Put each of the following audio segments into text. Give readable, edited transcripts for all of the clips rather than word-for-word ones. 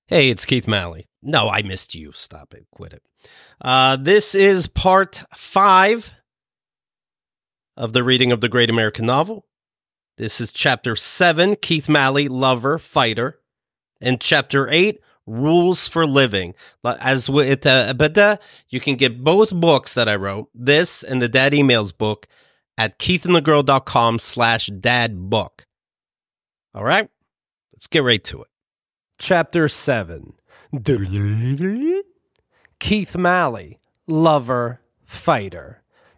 Hey, it's Keith Malley. No, I missed you. Stop it. Quit it. This is part 5 of the reading of the Great American Novel. This is chapter 7, Keith Malley, Lover, Fighter. And chapter 8, Rules for Living. As with you can get both books that I wrote, this and the Dad Emails book, at keithandthegirl.com/dadbook. All right, let's get right to it. Chapter 7. Keith Malley, Lover, Fighter.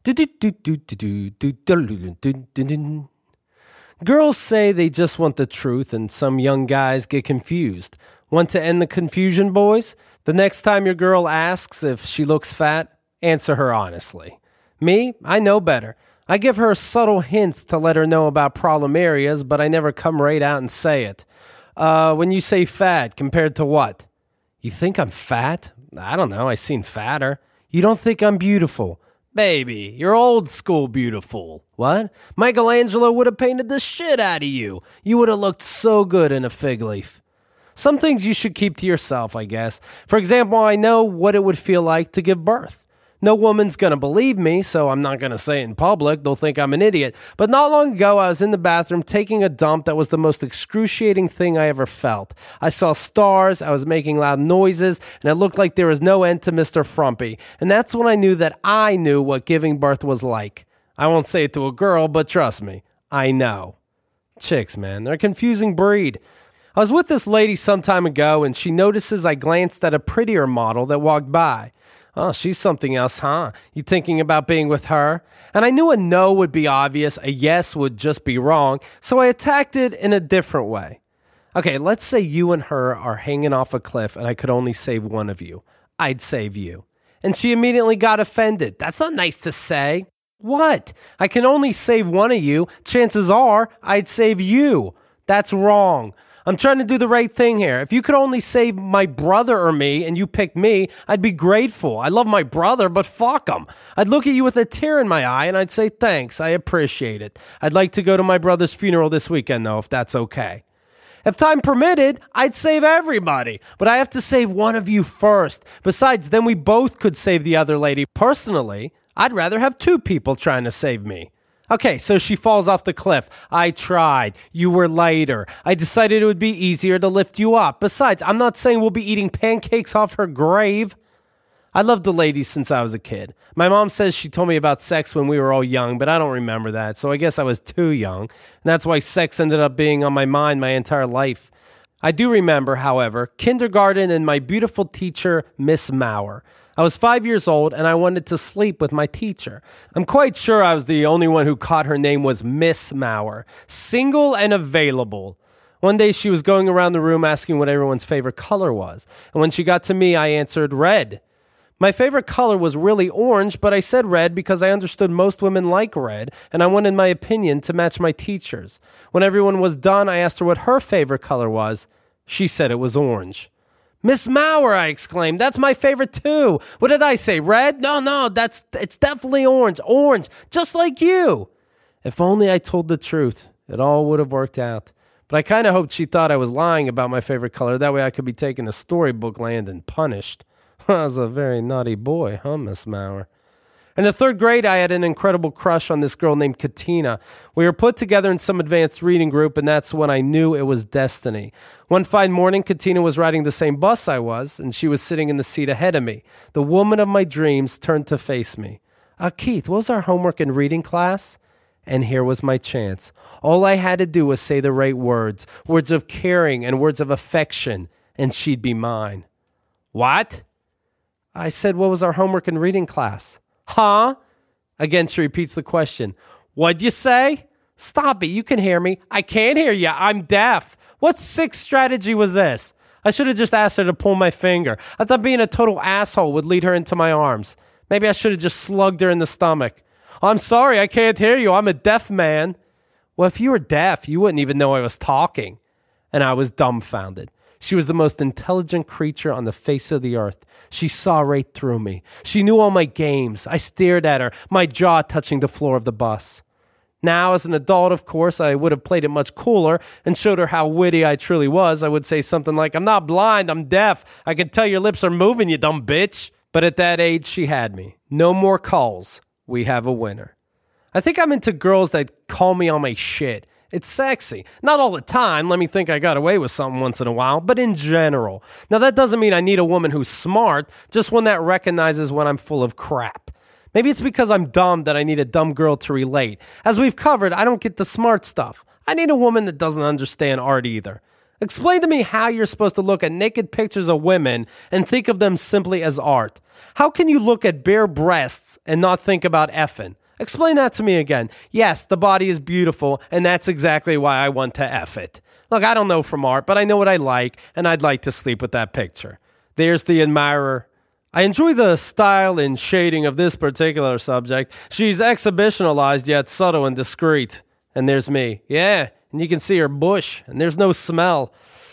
Girls say they just want the truth, and some young guys get confused. Want to end the confusion, boys? The next time your girl asks if she looks fat, answer her honestly. Me, I know better. I give her subtle hints to let her know about problem areas, but I never come right out and say it. When you say fat, compared to what? You think I'm fat? I don't know, I seen fatter. You don't think I'm beautiful? Baby, you're old school beautiful. What? Michelangelo would have painted the shit out of you. You would have looked so good in a fig leaf. Some things you should keep to yourself, I guess. For example, I know what it would feel like to give birth. No woman's going to believe me, so I'm not going to say it in public. They'll think I'm an idiot. But not long ago, I was in the bathroom taking a dump that was the most excruciating thing I ever felt. I saw stars, I was making loud noises, and it looked like there was no end to Mr. Frumpy. And that's when I knew that I knew what giving birth was like. I won't say it to a girl, but trust me, I know. Chicks, man, they're a confusing breed. I was with this lady some time ago, and she notices I glanced at a prettier model that walked by. Oh, she's something else, huh? You thinking about being with her? And I knew a no would be obvious, a yes would just be wrong, so I attacked it in a different way. Okay, let's say you and her are hanging off a cliff and I could only save one of you. I'd save you. And she immediately got offended. That's not nice to say. What? I can only save one of you. Chances are I'd save you. That's wrong. I'm trying to do the right thing here. If you could only save my brother or me and you picked me, I'd be grateful. I love my brother, but fuck him. I'd look at you with a tear in my eye and I'd say, thanks, I appreciate it. I'd like to go to my brother's funeral this weekend, though, if that's okay. If time permitted, I'd save everybody, but I have to save one of you first. Besides, then we both could save the other lady. Personally, I'd rather have 2 people trying to save me. Okay, so she falls off the cliff. I tried. You were lighter. I decided it would be easier to lift you up. Besides, I'm not saying we'll be eating pancakes off her grave. I loved the lady since I was a kid. My mom says she told me about sex when we were all young, but I don't remember that, so I guess I was too young. And that's why sex ended up being on my mind my entire life. I do remember, however, kindergarten and my beautiful teacher, Miss Maurer. I was 5 years old and I wanted to sleep with my teacher. I'm quite sure I was the only one who caught her name was Miss Maurer, single and available. One day she was going around the room asking what everyone's favorite color was. And when she got to me, I answered red. My favorite color was really orange, but I said red because I understood most women like red, and I wanted my opinion to match my teacher's. When everyone was done, I asked her what her favorite color was. She said it was orange. Miss Maurer, I exclaimed, that's my favorite too. What did I say, red? No, it's definitely orange. Orange, just like you. If only I told the truth, it all would have worked out. But I kind of hoped she thought I was lying about my favorite color. That way I could be taken to storybook land and punished. I was a very naughty boy, huh, Miss Maurer? In the 3rd grade, I had an incredible crush on this girl named Katina. We were put together in some advanced reading group, and that's when I knew it was destiny. One fine morning, Katina was riding the same bus I was, and she was sitting in the seat ahead of me. The woman of my dreams turned to face me. Keith, what was our homework in reading class? And here was my chance. All I had to do was say the right words, words of caring and words of affection, and she'd be mine. What? I said, what was our homework in reading class? Huh? Again, she repeats the question. What'd you say? Stop it. You can hear me. I can't hear you. I'm deaf. What sick strategy was this? I should have just asked her to pull my finger. I thought being a total asshole would lead her into my arms. Maybe I should have just slugged her in the stomach. I'm sorry. I can't hear you. I'm a deaf man. Well, if you were deaf, you wouldn't even know I was talking. And I was dumbfounded. She was the most intelligent creature on the face of the earth. She saw right through me. She knew all my games. I stared at her, my jaw touching the floor of the bus. Now, as an adult, of course, I would have played it much cooler and showed her how witty I truly was. I would say something like, I'm not blind, I'm deaf. I can tell your lips are moving, you dumb bitch. But at that age, she had me. No more calls. We have a winner. I think I'm into girls that call me on my shit. It's sexy. Not all the time. Let me think I got away with something once in a while, but in general. Now, that doesn't mean I need a woman who's smart, just one that recognizes when I'm full of crap. Maybe it's because I'm dumb that I need a dumb girl to relate. As we've covered, I don't get the smart stuff. I need a woman that doesn't understand art either. Explain to me how you're supposed to look at naked pictures of women and think of them simply as art. How can you look at bare breasts and not think about effing? Explain that to me again. Yes, the body is beautiful, and that's exactly why I want to F it. Look, I don't know from art, but I know what I like, and I'd like to sleep with that picture. There's the admirer. I enjoy the style and shading of this particular subject. She's exhibitionalized yet subtle and discreet. And there's me. Yeah, and you can see her bush, and there's no smell.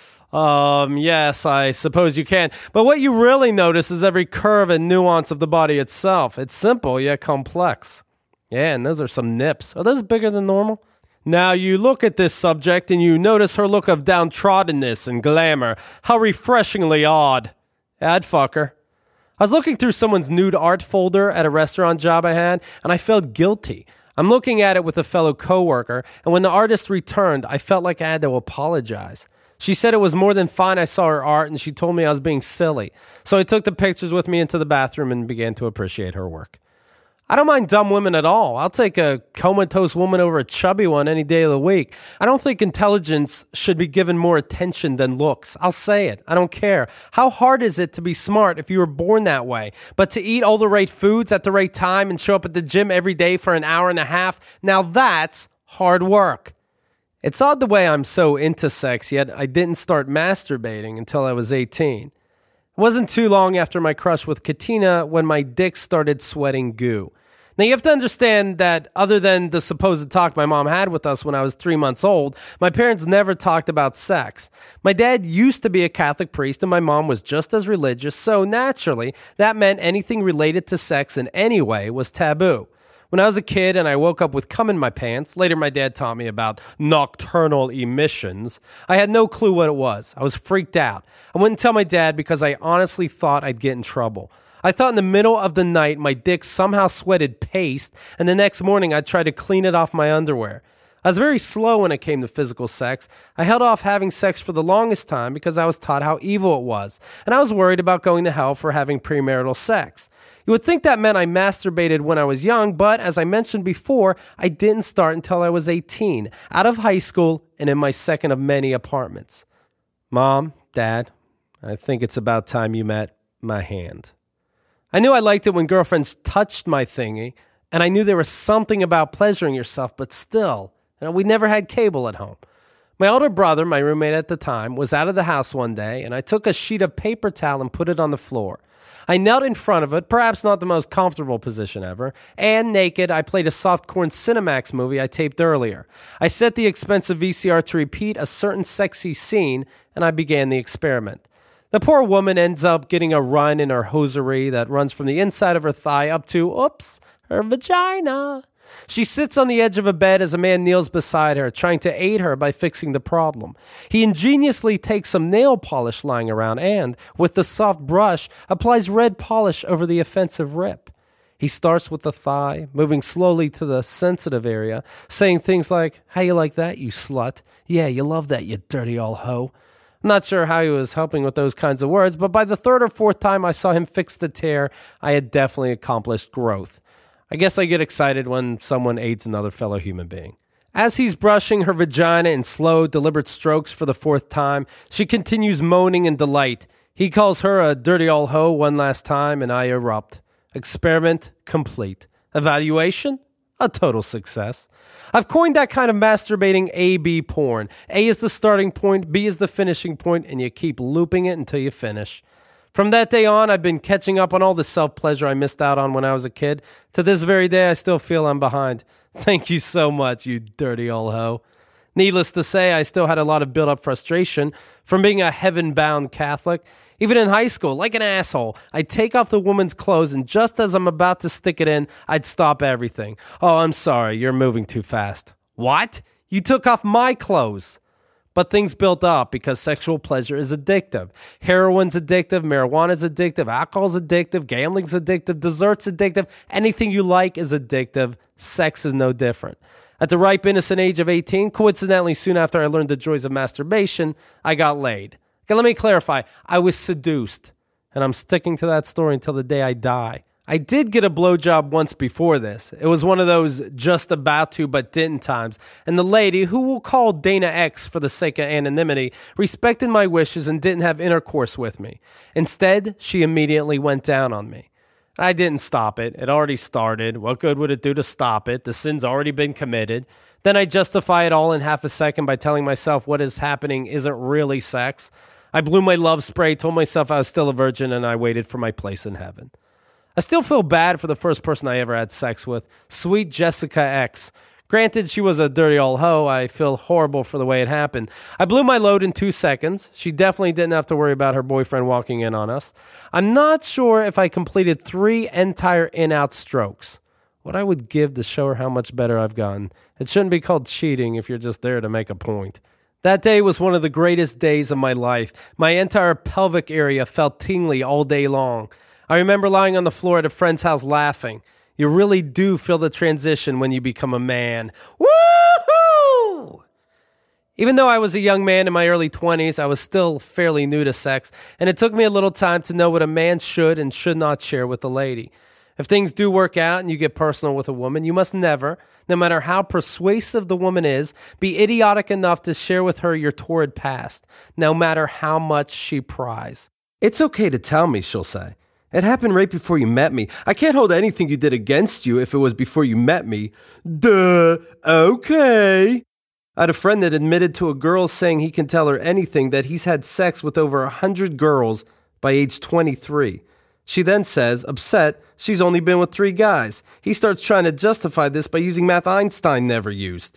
Yes, I suppose you can. But what you really notice is every curve and nuance of the body itself. It's simple yet complex. Yeah, and those are some nips. Are those bigger than normal? Now you look at this subject and you notice her look of downtroddenness and glamour. How refreshingly odd. I'd fuck her. I was looking through someone's nude art folder at a restaurant job I had, and I felt guilty. I'm looking at it with a fellow coworker, and when the artist returned, I felt like I had to apologize. She said it was more than fine I saw her art, and she told me I was being silly. So I took the pictures with me into the bathroom and began to appreciate her work. I don't mind dumb women at all. I'll take a comatose woman over a chubby one any day of the week. I don't think intelligence should be given more attention than looks. I'll say it. I don't care. How hard is it to be smart if you were born that way? But to eat all the right foods at the right time and show up at the gym every day for an hour and a half, now that's hard work. It's odd the way I'm so into sex, yet I didn't start masturbating until I was 18. It wasn't too long after my crush with Katina when my dick started sweating goo. Now, you have to understand that other than the supposed talk my mom had with us when I was 3 months old, my parents never talked about sex. My dad used to be a Catholic priest and my mom was just as religious, so naturally, that meant anything related to sex in any way was taboo. When I was a kid and I woke up with cum in my pants, later my dad taught me about nocturnal emissions, I had no clue what it was. I was freaked out. I wouldn't tell my dad because I honestly thought I'd get in trouble. I thought in the middle of the night my dick somehow sweated paste, and the next morning I'd try to clean it off my underwear. I was very slow when it came to physical sex. I held off having sex for the longest time because I was taught how evil it was, and I was worried about going to hell for having premarital sex. You would think that meant I masturbated when I was young, but as I mentioned before, I didn't start until I was 18, out of high school and in my second of many apartments. Mom, Dad, I think it's about time you met my hand. I knew I liked it when girlfriends touched my thingy, and I knew there was something about pleasuring yourself, but still, we never had cable at home. My older brother, my roommate at the time, was out of the house one day, and I took a sheet of paper towel and put it on the floor. I knelt in front of it, perhaps not the most comfortable position ever, and naked, I played a softcore Cinemax movie I taped earlier. I set the expensive VCR to repeat a certain sexy scene, and I began the experiment. The poor woman ends up getting a run in her hosiery that runs from the inside of her thigh up to, her vagina. She sits on the edge of a bed as a man kneels beside her, trying to aid her by fixing the problem. He ingeniously takes some nail polish lying around and, with the soft brush, applies red polish over the offensive rip. He starts with the thigh, moving slowly to the sensitive area, saying things like, "How you like that, you slut? Yeah, you love that, you dirty old hoe." I'm not sure how he was helping with those kinds of words, but by the third or fourth time I saw him fix the tear, I had definitely accomplished growth. I guess I get excited when someone aids another fellow human being. As he's brushing her vagina in slow, deliberate strokes for the fourth time, she continues moaning in delight. He calls her a dirty old hoe one last time, and I erupt. Experiment complete. Evaluation? A total success. I've coined that kind of masturbating A-B porn. A is the starting point, B is the finishing point, and you keep looping it until you finish. From that day on, I've been catching up on all the self-pleasure I missed out on when I was a kid. To this very day, I still feel I'm behind. Thank you so much, you dirty old hoe. Needless to say, I still had a lot of built-up frustration from being a heaven-bound Catholic. Even in high school, like an asshole, I'd take off the woman's clothes, and just as I'm about to stick it in, I'd stop everything. Oh, I'm sorry, you're moving too fast. What? You took off my clothes. But things built up because sexual pleasure is addictive. Heroin's addictive, marijuana's addictive, alcohol's addictive, gambling's addictive, dessert's addictive. Anything you like is addictive. Sex is no different. At the ripe, innocent age of 18, coincidentally soon after I learned the joys of masturbation, I got laid. Okay, let me clarify. I was seduced, and I'm sticking to that story until the day I die. I did get a blowjob once before this. It was one of those just about to but didn't times. And the lady, who we'll call Dana X for the sake of anonymity, respected my wishes and didn't have intercourse with me. Instead, she immediately went down on me. I didn't stop it. It already started. What good would it do to stop it? The sin's already been committed. Then I justify it all in half a second by telling myself what is happening isn't really sex. I blew my love spray, told myself I was still a virgin, and I waited for my place in heaven. I still feel bad for the first person I ever had sex with, sweet Jessica X. Granted, she was a dirty old hoe. I feel horrible for the way it happened. I blew my load in 2 seconds. She definitely didn't have to worry about her boyfriend walking in on us. I'm not sure if I completed 3 entire in-out strokes. What I would give to show her how much better I've gotten. It shouldn't be called cheating if you're just there to make a point. That day was one of the greatest days of my life. My entire pelvic area felt tingly all day long. I remember lying on the floor at a friend's house laughing. You really do feel the transition when you become a man. Woohoo! Even though I was a young man in my early 20s, I was still fairly new to sex, and it took me a little time to know what a man should and should not share with a lady. If things do work out and you get personal with a woman, you must never, no matter how persuasive the woman is, be idiotic enough to share with her your torrid past, no matter how much she pries. It's okay to tell me, she'll say. It happened right before you met me. I can't hold anything you did against you if it was before you met me. Duh, okay. I had a friend that admitted to a girl saying he can tell her anything that he's had sex with over 100 girls by age 23. She then says, upset, she's only been with 3 guys. He starts trying to justify this by using math Einstein never used.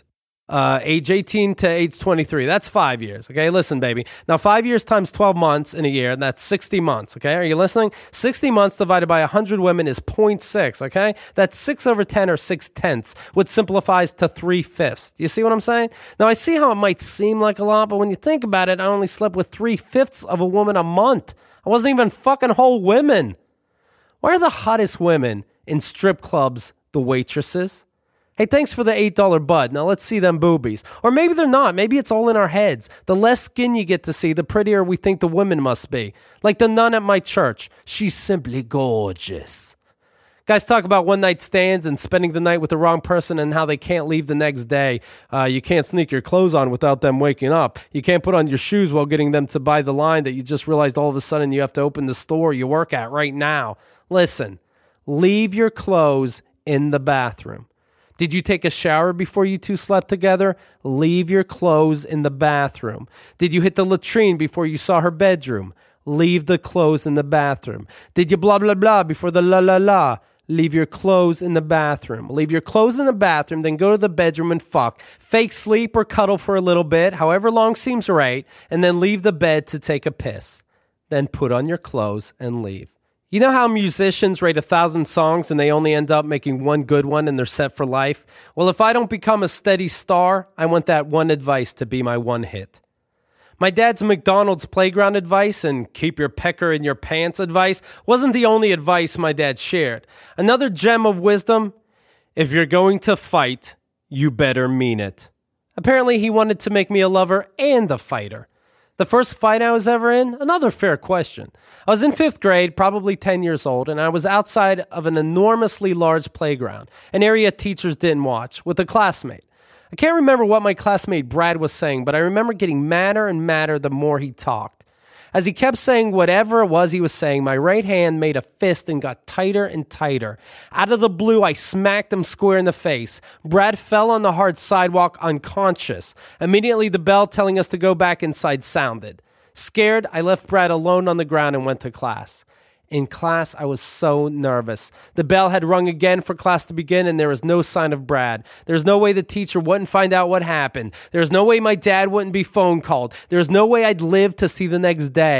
Age 18 to age 23. That's 5 years. Okay, listen, baby. Now, 5 years times 12 months in a year, that's 60 months. Okay, are you listening? 60 months divided by 100 women is 0.6. Okay, that's 6 over 10 or 6/10, which simplifies to 3/5. You see what I'm saying? Now, I see how it might seem like a lot, but when you think about it, I only slept with 3/5 of a woman a month. I wasn't even fucking whole women. Why are the hottest women in strip clubs the waitresses? Hey, thanks for the $8 bud. Now let's see them boobies. Or maybe they're not. Maybe it's all in our heads. The less skin you get to see, the prettier we think the women must be. Like the nun at my church. She's simply gorgeous. Guys talk about one-night stands and spending the night with the wrong person and how they can't leave the next day. You can't sneak your clothes on without them waking up. You can't put on your shoes while getting them to buy the line that you just realized all of a sudden you have to open the store you work at right now. Listen, leave your clothes in the bathroom. Did you take a shower before you two slept together? Leave your clothes in the bathroom. Did you hit the latrine before you saw her bedroom? Leave the clothes in the bathroom. Did you blah, blah, blah before the la, la, la? Leave your clothes in the bathroom. Leave your clothes in the bathroom, then go to the bedroom and fuck. Fake sleep or cuddle for a little bit, however long seems right, and then leave the bed to take a piss. Then put on your clothes and leave. You know how musicians write 1,000 songs and they only end up making one good one and they're set for life? Well, if I don't become a steady star, I want that one advice to be my one hit. My dad's McDonald's playground advice and keep your pecker in your pants advice wasn't the only advice my dad shared. Another gem of wisdom, if you're going to fight, you better mean it. Apparently he wanted to make me a lover and a fighter. The first fight I was ever in? Another fair question. I was in 5th grade, probably 10 years old, and I was outside of an enormously large playground, an area teachers didn't watch, with a classmate. I can't remember what my classmate Brad was saying, but I remember getting madder and madder the more he talked. As he kept saying whatever it was he was saying, my right hand made a fist and got tighter and tighter. Out of the blue, I smacked him square in the face. Brad fell on the hard sidewalk unconscious. Immediately, the bell telling us to go back inside sounded. Scared, I left Brad alone on the ground and went to class. In class, I was so nervous. The bell had rung again for class to begin, and there was no sign of Brad. There's no way the teacher wouldn't find out what happened. There's no way my dad wouldn't be phone called. There's no way I'd live to see the next day.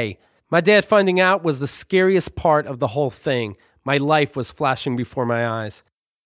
My dad finding out was the scariest part of the whole thing. My life was flashing before my eyes.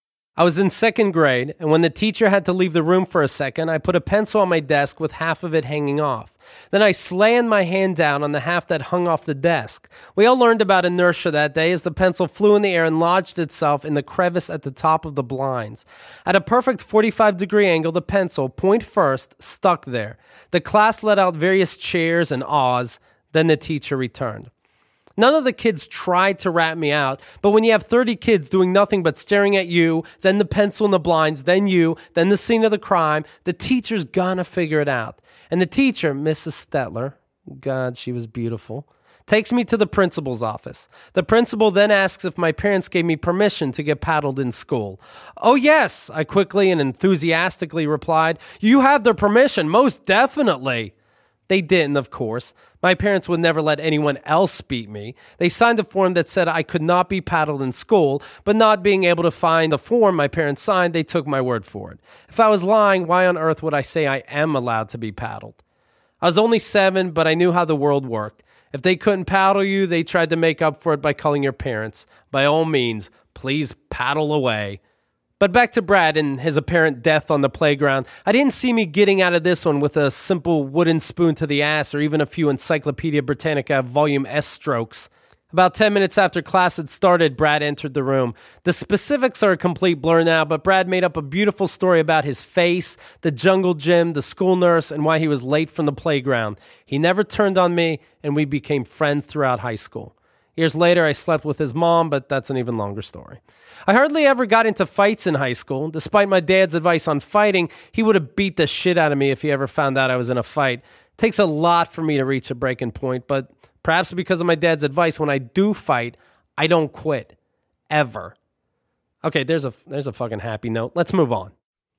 I was in second grade, and when the teacher had to leave the room for a second, I put a pencil on my desk with half of it hanging off. Then I slammed my hand down on the half that hung off the desk. We all learned about inertia that day as the pencil flew in the air and lodged itself in the crevice at the top of the blinds. At a perfect 45-degree angle, the pencil, point first, stuck there. The class let out various cheers and ahs. Then the teacher returned. None of the kids tried to rat me out, but when you have 30 kids doing nothing but staring at you, then the pencil in the blinds, then you, then the scene of the crime, the teacher's gonna figure it out. And the teacher, Mrs. Stetler, God, she was beautiful, takes me to the principal's office. The principal then asks if my parents gave me permission to get paddled in school. "Oh, yes," I quickly and enthusiastically replied. "You have their permission, most definitely." They didn't, of course. My parents would never let anyone else beat me. They signed a form that said I could not be paddled in school, but not being able to find the form my parents signed, they took my word for it. If I was lying, why on earth would I say I am allowed to be paddled? I was only 7, but I knew how the world worked. If they couldn't paddle you, they tried to make up for it by calling your parents. By all means, please paddle away. But back to Brad and his apparent death on the playground. I didn't see me getting out of this one with a simple wooden spoon to the ass or even a few Encyclopedia Britannica Volume S strokes. About 10 minutes after class had started, Brad entered the room. The specifics are a complete blur now, but Brad made up a beautiful story about his face, the jungle gym, the school nurse, and why he was late from the playground. He never turned on me, and we became friends throughout high school. Years later, I slept with his mom, but that's an even longer story. I hardly ever got into fights in high school. Despite my dad's advice on fighting, he would have beat the shit out of me if he ever found out I was in a fight. It takes a lot for me to reach a breaking point, but perhaps because of my dad's advice, when I do fight, I don't quit. Ever. Okay, there's a fucking happy note. Let's move on.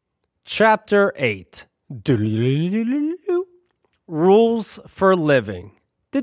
Chapter 8. Rules for Living.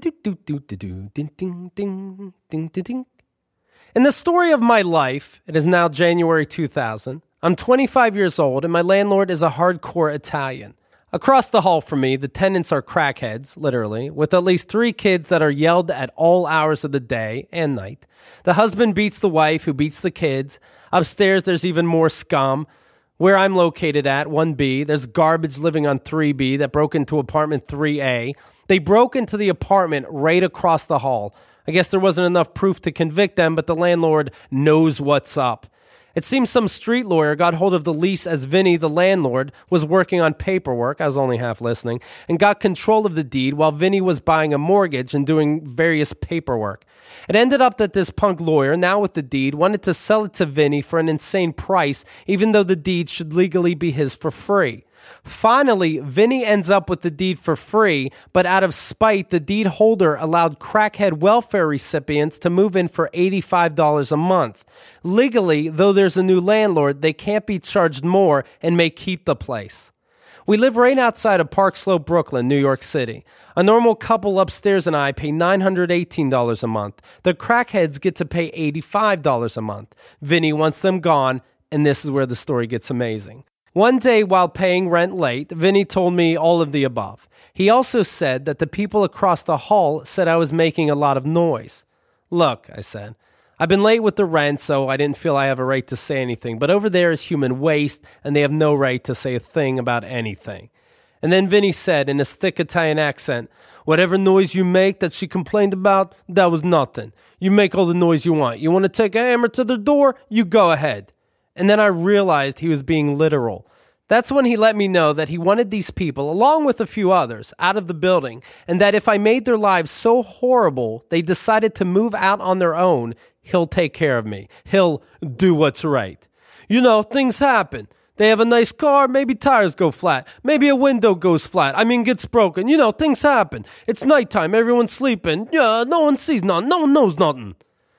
In the story of my life, it is now January 2000. I'm 25 years old, and my landlord is a hardcore Italian. Across the hall from me, the tenants are crackheads, literally, with at least 3 kids that are yelled at all hours of the day and night. The husband beats the wife, who beats the kids. Upstairs, there's even more scum. Where I'm located at, 1B, there's garbage living on 3B that broke into apartment 3A. They broke into the apartment right across the hall. I guess there wasn't enough proof to convict them, but the landlord knows what's up. It seems some street lawyer got hold of the lease as Vinny, the landlord, was working on paperwork, I was only half listening, and got control of the deed while Vinny was buying a mortgage and doing various paperwork. It ended up that this punk lawyer, now with the deed, wanted to sell it to Vinny for an insane price, even though the deed should legally be his for free. Finally, Vinny ends up with the deed for free, but out of spite, the deed holder allowed crackhead welfare recipients to move in for $85 a month. Legally, though there's a new landlord, they can't be charged more and may keep the place. We live right outside of Park Slope, Brooklyn, New York City. A normal couple upstairs and I pay $918 a month. The crackheads get to pay $85 a month. Vinny wants them gone, and this is where the story gets amazing. One day while paying rent late, Vinny told me all of the above. He also said that the people across the hall said I was making a lot of noise. Look, I said, I've been late with the rent, so I didn't feel I have a right to say anything, but over there is human waste, and they have no right to say a thing about anything. And then Vinny said in his thick Italian accent, whatever noise you make that she complained about, that was nothing. You make all the noise you want. You want to take a hammer to the door? You go ahead. And then I realized he was being literal. That's when he let me know that he wanted these people, along with a few others, out of the building, and that if I made their lives so horrible they decided to move out on their own, he'll take care of me. He'll do what's right. You know, things happen. They have a nice car, maybe tires go flat, maybe a window goes flat, gets broken. You know, things happen. It's nighttime, everyone's sleeping. Yeah, no one sees nothing, no one knows nothing.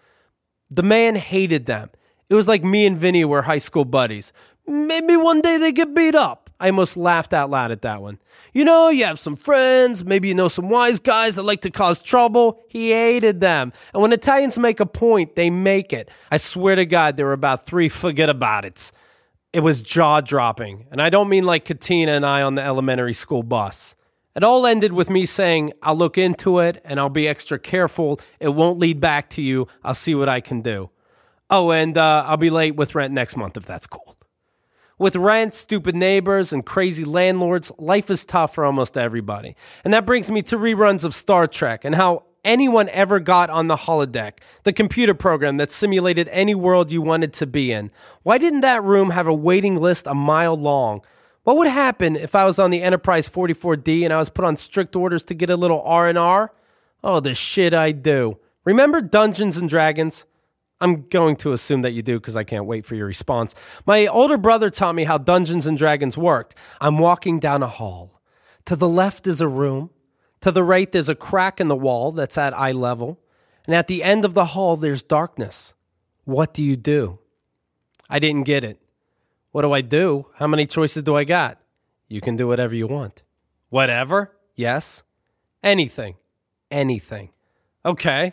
The man hated them. It was like me and Vinny were high school buddies. Maybe one day they get beat up. I almost laughed out loud at that one. You know, you have some friends, maybe you know some wise guys that like to cause trouble. He hated them. And when Italians make a point, they make it. I swear to God, there were about 3 forget about it. It was jaw-dropping. And I don't mean like Katina and I on the elementary school bus. It all ended with me saying, I'll look into it and I'll be extra careful. It won't lead back to you. I'll see what I can do. Oh, and I'll be late with rent next month if that's cool. With rent, stupid neighbors, and crazy landlords, life is tough for almost everybody. And that brings me to reruns of Star Trek and how anyone ever got on the holodeck, the computer program that simulated any world you wanted to be in. Why didn't that room have a waiting list a mile long? What would happen if I was on the Enterprise 44D and I was put on strict orders to get a little R&R? Oh, the shit I'd do. Remember Dungeons and Dragons? I'm going to assume that you do because I can't wait for your response. My older brother taught me how Dungeons and Dragons worked. I'm walking down a hall. To the left is a room. To the right, there's a crack in the wall that's at eye level. And at the end of the hall, there's darkness. What do you do? I didn't get it. What do I do? How many choices do I got? You can do whatever you want. Whatever? Yes. Anything. Anything. Okay.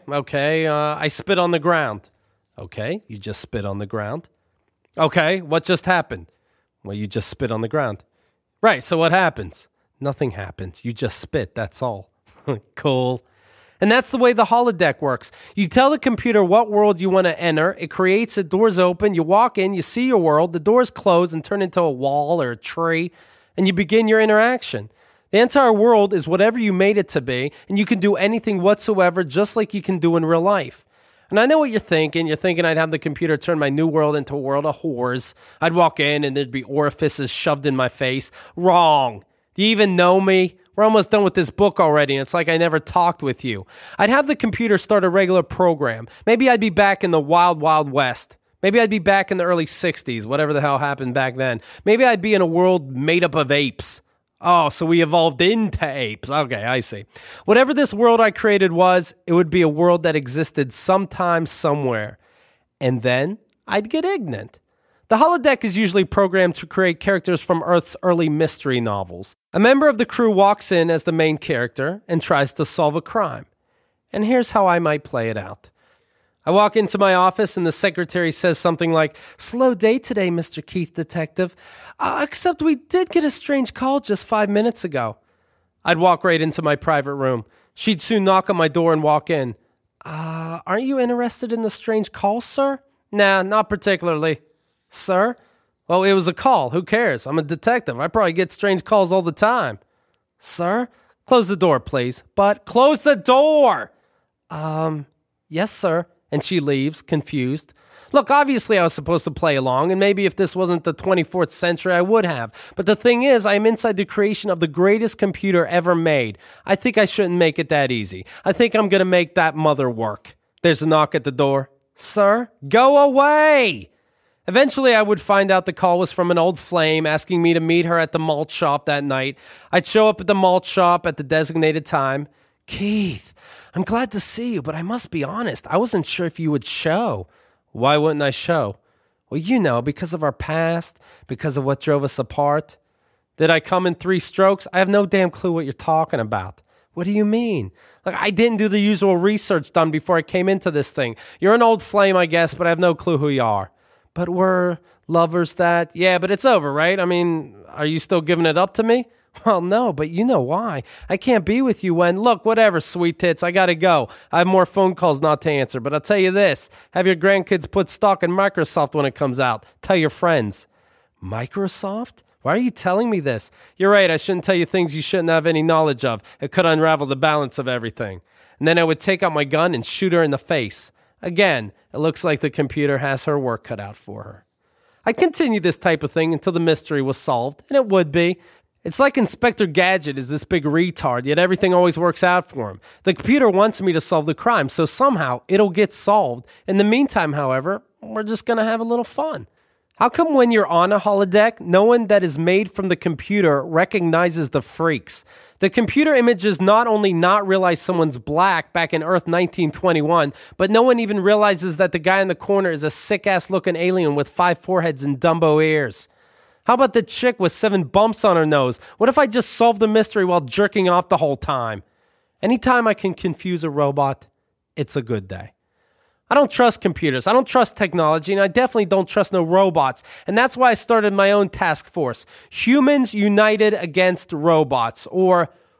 I spit on the ground. Okay, you just spit on the ground. Okay, what just happened? Well, you just spit on the ground. Right, so what happens? Nothing happens. You just spit, that's all. Cool. And that's the way the holodeck works. You tell the computer what world you want to enter. It creates it, doors open, you walk in, you see your world, the doors close and turn into a wall or a tree, and you begin your interaction. The entire world is whatever you made it to be, and you can do anything whatsoever just like you can do in real life. And I know what you're thinking. You're thinking I'd have the computer turn my new world into a world of whores. I'd walk in and there'd be orifices shoved in my face. Wrong. Do you even know me? We're almost done with this book already, and it's like I never talked with you. I'd have the computer start a regular program. Maybe I'd be back in the wild, wild west. Maybe I'd be back in the early 60s, whatever the hell happened back then. Maybe I'd be in a world made up of apes. Oh, so we evolved into apes. Okay, I see. Whatever this world I created was, it would be a world that existed sometime, somewhere. And then I'd get ignorant. The holodeck is usually programmed to create characters from Earth's early mystery novels. A member of the crew walks in as the main character and tries to solve a crime. And here's how I might play it out. I walk into my office and the secretary says something like, "Slow day today, Mr. Keith Detective. Except we did get a strange call just 5 minutes ago." I'd walk right into my private room. She'd soon knock on my door and walk in. Aren't you interested in the strange call, sir?" "Nah, not particularly." "Sir?" "Well, it was a call. Who cares? I'm a detective. I probably get strange calls all the time." "Sir?" "Close the door, please." "But close the door!" Yes, sir." And she leaves, confused. Look, obviously I was supposed to play along, and maybe if this wasn't the 24th century, I would have. But the thing is, I am inside the creation of the greatest computer ever made. I think I shouldn't make it that easy. I think I'm going to make that mother work. There's a knock at the door. "Sir?" "Go away!" Eventually, I would find out the call was from an old flame asking me to meet her at the malt shop that night. I'd show up at the malt shop at the designated time. "Keith, I'm glad to see you, but I must be honest. I wasn't sure if you would show." "Why wouldn't I show?" "Well, you know, because of our past, because of what drove us apart." "Did I come in 3 strokes? I have no damn clue what you're talking about." "What do you mean?" "Like, I didn't do the usual research done before I came into this thing. You're an old flame, I guess, but I have no clue who you are." "But we're lovers that..." "Yeah, but it's over, right? I mean, are you still giving it up to me?" "Well, no, but you know why. I can't be with you when..." "Look, whatever, sweet tits. I gotta go. I have more phone calls not to answer. But I'll tell you this. Have your grandkids put stock in Microsoft when it comes out. Tell your friends." "Microsoft? Why are you telling me this?" "You're right. I shouldn't tell you things you shouldn't have any knowledge of. It could unravel the balance of everything." And then I would take out my gun and shoot her in the face. Again, it looks like the computer has her work cut out for her. I'd continue this type of thing until the mystery was solved, and it would be. It's like Inspector Gadget is this big retard, yet everything always works out for him. The computer wants me to solve the crime, so somehow it'll get solved. In the meantime, however, we're just going to have a little fun. How come when you're on a holodeck, no one that is made from the computer recognizes the freaks? The computer images not only not realize someone's black back in Earth 1921, but no one even realizes that the guy in the corner is a sick-ass looking alien with 5 foreheads and Dumbo ears. How about the chick with 7 bumps on her nose? What if I just solved the mystery while jerking off the whole time? Anytime I can confuse a robot, it's a good day. I don't trust computers. I don't trust technology, and I definitely don't trust no robots. And that's why I started my own task force. Humans United Against Robots, or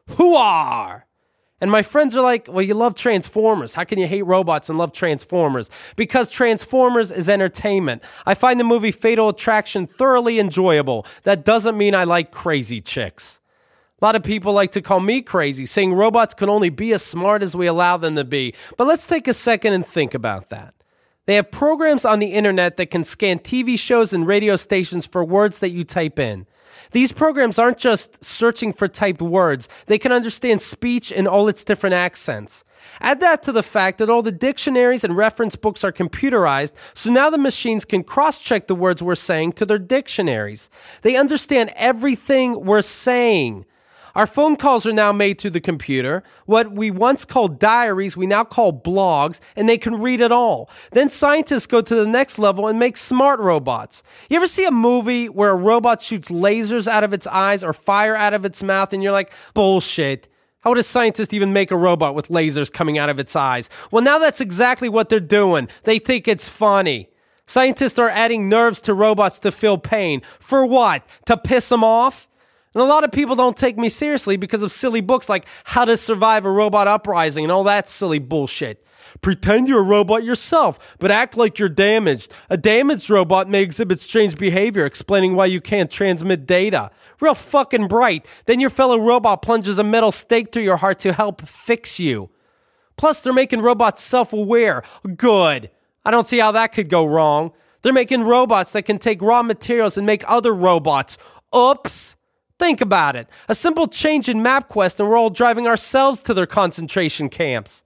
Hooah! And my friends are like, well, you love Transformers. How can you hate robots and love Transformers? Because Transformers is entertainment. I find the movie Fatal Attraction thoroughly enjoyable. That doesn't mean I like crazy chicks. A lot of people like to call me crazy, saying robots can only be as smart as we allow them to be. But let's take a second and think about that. They have programs on the internet that can scan TV shows and radio stations for words that you type in. These programs aren't just searching for typed words. They can understand speech in all its different accents. Add that to the fact that all the dictionaries and reference books are computerized, so now the machines can cross-check the words we're saying to their dictionaries. They understand everything we're saying. Our phone calls are now made through the computer. What we once called diaries, we now call blogs, and they can read it all. Then scientists go to the next level and make smart robots. You ever see a movie where a robot shoots lasers out of its eyes or fire out of its mouth, and you're like, bullshit. How would a scientist even make a robot with lasers coming out of its eyes? Well, now that's exactly what they're doing. They think it's funny. Scientists are adding nerves to robots to feel pain. For what? To piss them off? And a lot of people don't take me seriously because of silly books like How to Survive a Robot Uprising and all that silly bullshit. Pretend you're a robot yourself, but act like you're damaged. A damaged robot may exhibit strange behavior, explaining why you can't transmit data. Real fucking bright. Then your fellow robot plunges a metal stake through your heart to help fix you. Plus, they're making robots self-aware. Good. I don't see how that could go wrong. They're making robots that can take raw materials and make other robots. Oops. Think about it. A simple change in MapQuest and we're all driving ourselves to their concentration camps.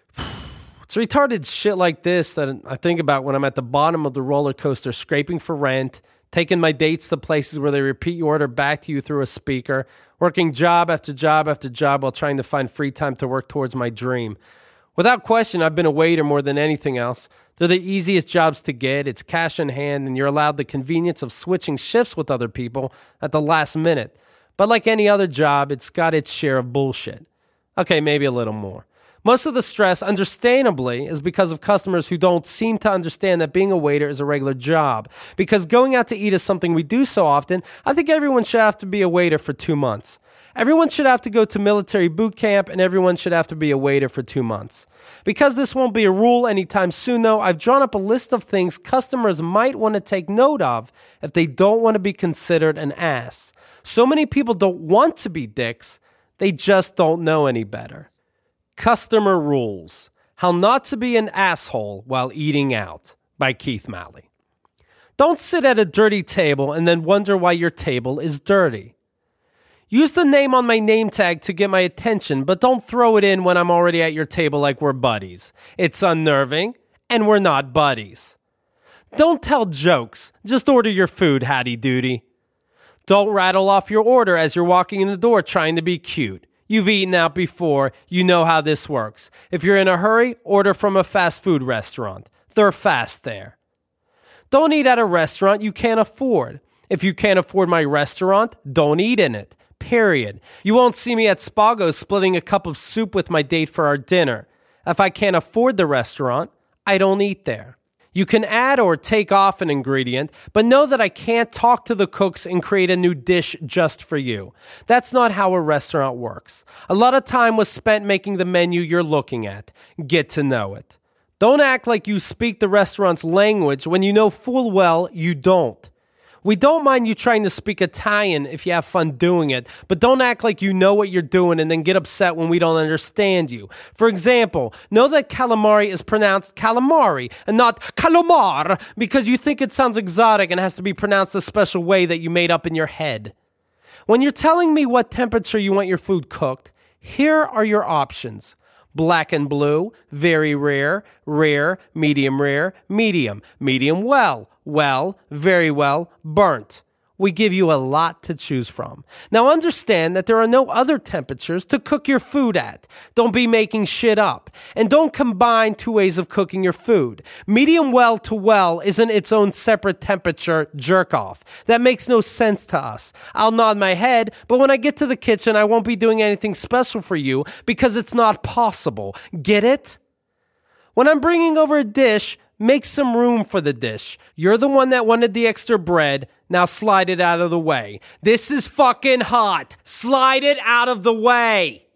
It's retarded shit like this that I think about when I'm at the bottom of the roller coaster scraping for rent, taking my dates to places where they repeat your order back to you through a speaker, working job after job after job while trying to find free time to work towards my dream. Without question, I've been a waiter more than anything else. They're the easiest jobs to get. It's cash in hand, and you're allowed the convenience of switching shifts with other people at the last minute. But like any other job, it's got its share of bullshit. Okay, maybe a little more. Most of the stress, understandably, is because of customers who don't seem to understand that being a waiter is a regular job. Because going out to eat is something we do so often, I think everyone should have to be a waiter for 2 months. Everyone should have to go to military boot camp, and everyone should have to be a waiter for 2 months. Because this won't be a rule anytime soon, though, I've drawn up a list of things customers might want to take note of if they don't want to be considered an ass. So many people don't want to be dicks, they just don't know any better. Customer Rules: How Not to Be an Asshole While Eating Out by Keith Malley. Don't sit at a dirty table and then wonder why your table is dirty. Use the name on my name tag to get my attention, but don't throw it in when I'm already at your table like we're buddies. It's unnerving, and we're not buddies. Don't tell jokes, just order your food, Hattie Duty. Don't rattle off your order as you're walking in the door trying to be cute. You've eaten out before, you know how this works. If you're in a hurry, order from a fast food restaurant. They're fast there. Don't eat at a restaurant you can't afford. If you can't afford my restaurant, don't eat in it. Period. You won't see me at Spago splitting a cup of soup with my date for our dinner. If I can't afford the restaurant, I don't eat there. You can add or take off an ingredient, but know that I can't talk to the cooks and create a new dish just for you. That's not how a restaurant works. A lot of time was spent making the menu you're looking at. Get to know it. Don't act like you speak the restaurant's language when you know full well you don't. We don't mind you trying to speak Italian if you have fun doing it, but don't act like you know what you're doing and then get upset when we don't understand you. For example, know that calamari is pronounced calamari and not calamar because you think it sounds exotic and has to be pronounced a special way that you made up in your head. When you're telling me what temperature you want your food cooked, here are your options. Black and blue, very rare, rare, medium, medium well, very well, burnt. We give you a lot to choose from. Now understand that there are no other temperatures to cook your food at. Don't be making shit up. And don't combine two ways of cooking your food. Medium well to well isn't its own separate temperature jerk-off. That makes no sense to us. I'll nod my head, but when I get to the kitchen, I won't be doing anything special for you because it's not possible. Get it? When I'm bringing over a dish, make some room for the dish. You're the one that wanted the extra bread, Now slide it out of the way. This is fucking hot. Slide it out of the way.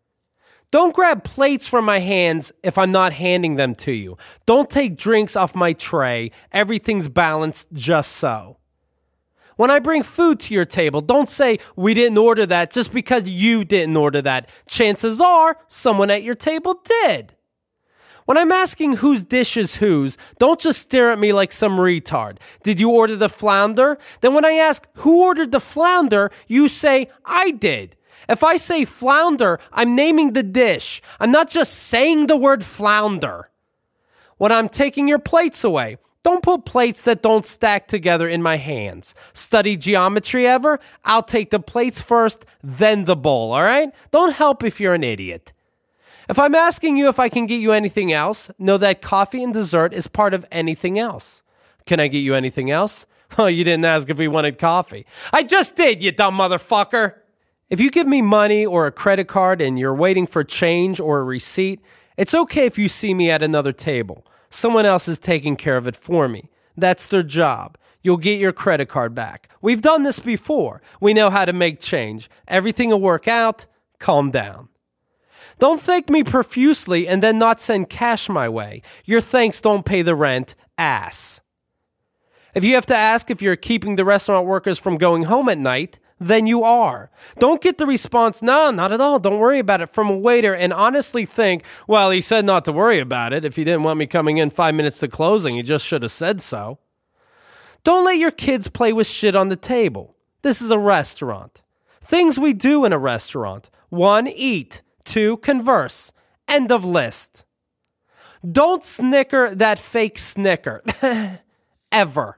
Don't grab plates from my hands if I'm not handing them to you. Don't take drinks off my tray. Everything's balanced just so. When I bring food to your table, don't say, we didn't order that just because you didn't order that. Chances are, someone at your table did. When I'm asking whose dish is whose, don't just stare at me like some retard. Did you order the flounder? Then when I ask who ordered the flounder, you say, I did. If I say flounder, I'm naming the dish. I'm not just saying the word flounder. When I'm taking your plates away, don't put plates that don't stack together in my hands. Study geometry ever? I'll take the plates first, then the bowl, all right? Don't help if you're an idiot. If I'm asking you if I can get you anything else, know that coffee and dessert is part of anything else. Can I get you anything else? Oh, you didn't ask if we wanted coffee. I just did, you dumb motherfucker. If you give me money or a credit card and you're waiting for change or a receipt, it's okay if you see me at another table. Someone else is taking care of it for me. That's their job. You'll get your credit card back. We've done this before. We know how to make change. Everything will work out. Calm down. Don't thank me profusely and then not send cash my way. Your thanks don't pay the rent, ass. If you have to ask if you're keeping the restaurant workers from going home at night, then you are. Don't get the response, no, not at all, don't worry about it, from a waiter and honestly think, well, he said not to worry about it. If he didn't want me coming in 5 minutes to closing, he just should have said so. Don't let your kids play with shit on the table. This is a restaurant. Things we do in a restaurant. 1, eat. 2, converse. End of list. Don't snicker that fake snicker. Ever.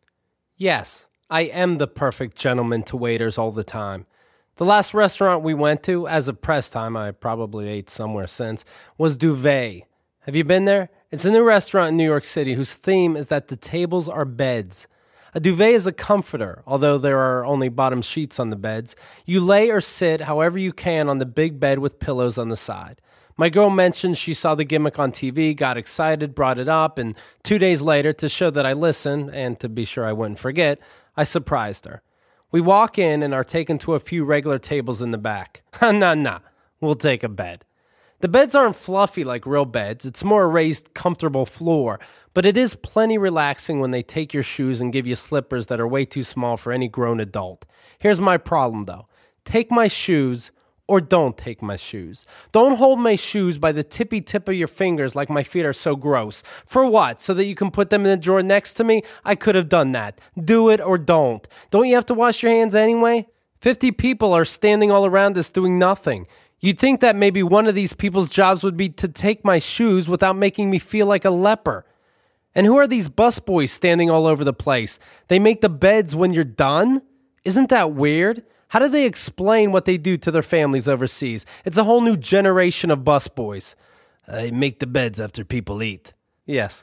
Yes, I am the perfect gentleman to waiters all the time. The last restaurant we went to, as of press time, I probably ate somewhere since, was Duvet. Have you been there? It's a new restaurant in New York City whose theme is that the tables are beds. A duvet is a comforter, although there are only bottom sheets on the beds. You lay or sit however you can on the big bed with pillows on the side. My girl mentioned she saw the gimmick on TV, got excited, brought it up, and 2 days later, to show that I listen, and to be sure I wouldn't forget, I surprised her. We walk in and are taken to a few regular tables in the back. Nah, we'll take a bed. The beds aren't fluffy like real beds. It's more a raised, comfortable floor. But it is plenty relaxing when they take your shoes and give you slippers that are way too small for any grown adult. Here's my problem, though. Take my shoes or don't take my shoes. Don't hold my shoes by the tippy tip of your fingers like my feet are so gross. For what? So that you can put them in the drawer next to me? I could have done that. Do it or don't. Don't you have to wash your hands anyway? 50 people are standing all around us doing nothing. You'd think that maybe one of these people's jobs would be to take my shoes without making me feel like a leper. And who are these busboys standing all over the place? They make the beds when you're done? Isn't that weird? How do they explain what they do to their families overseas? It's a whole new generation of busboys. They make the beds after people eat. Yes.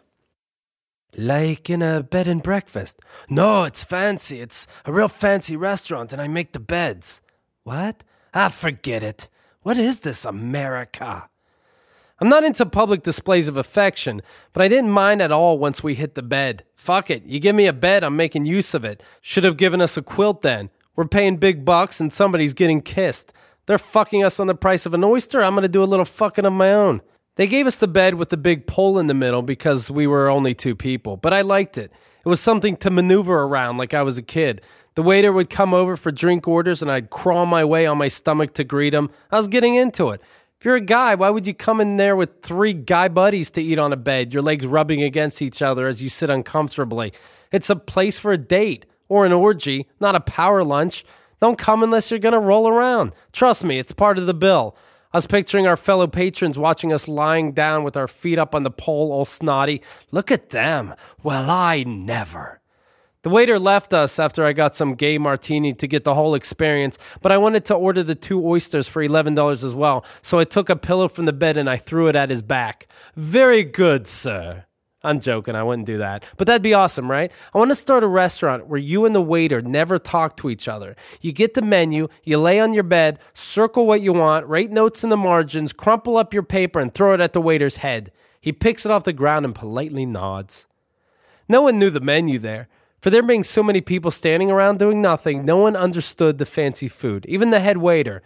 Like in a bed and breakfast. No, it's fancy. It's a real fancy restaurant and I make the beds. What? Forget it. What is this, America? I'm not into public displays of affection, but I didn't mind at all once we hit the bed. Fuck it. You give me a bed, I'm making use of it. Should have given us a quilt then. We're paying big bucks and somebody's getting kissed. They're fucking us on the price of an oyster. I'm going to do a little fucking of my own. They gave us the bed with the big pole in the middle because we were only 2 people, but I liked it. It was something to maneuver around like I was a kid. The waiter would come over for drink orders and I'd crawl my way on my stomach to greet him. I was getting into it. If you're a guy, why would you come in there with 3 guy buddies to eat on a bed, your legs rubbing against each other as you sit uncomfortably? It's a place for a date or an orgy, not a power lunch. Don't come unless you're going to roll around. Trust me, it's part of the bill. I was picturing our fellow patrons watching us lying down with our feet up on the pole all snotty. Look at them. Well, I never. The waiter left us after I got some gay martini to get the whole experience, but I wanted to order the 2 oysters for $11 as well, so I took a pillow from the bed and I threw it at his back. Very good, sir. I'm joking, I wouldn't do that. But that'd be awesome, right? I want to start a restaurant where you and the waiter never talk to each other. You get the menu, you lay on your bed, circle what you want, write notes in the margins, crumple up your paper and throw it at the waiter's head. He picks it off the ground and politely nods. No one knew the menu there. For there being so many people standing around doing nothing, no one understood the fancy food. Even the head waiter.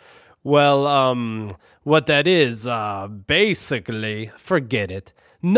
Well, what that is, basically, forget it.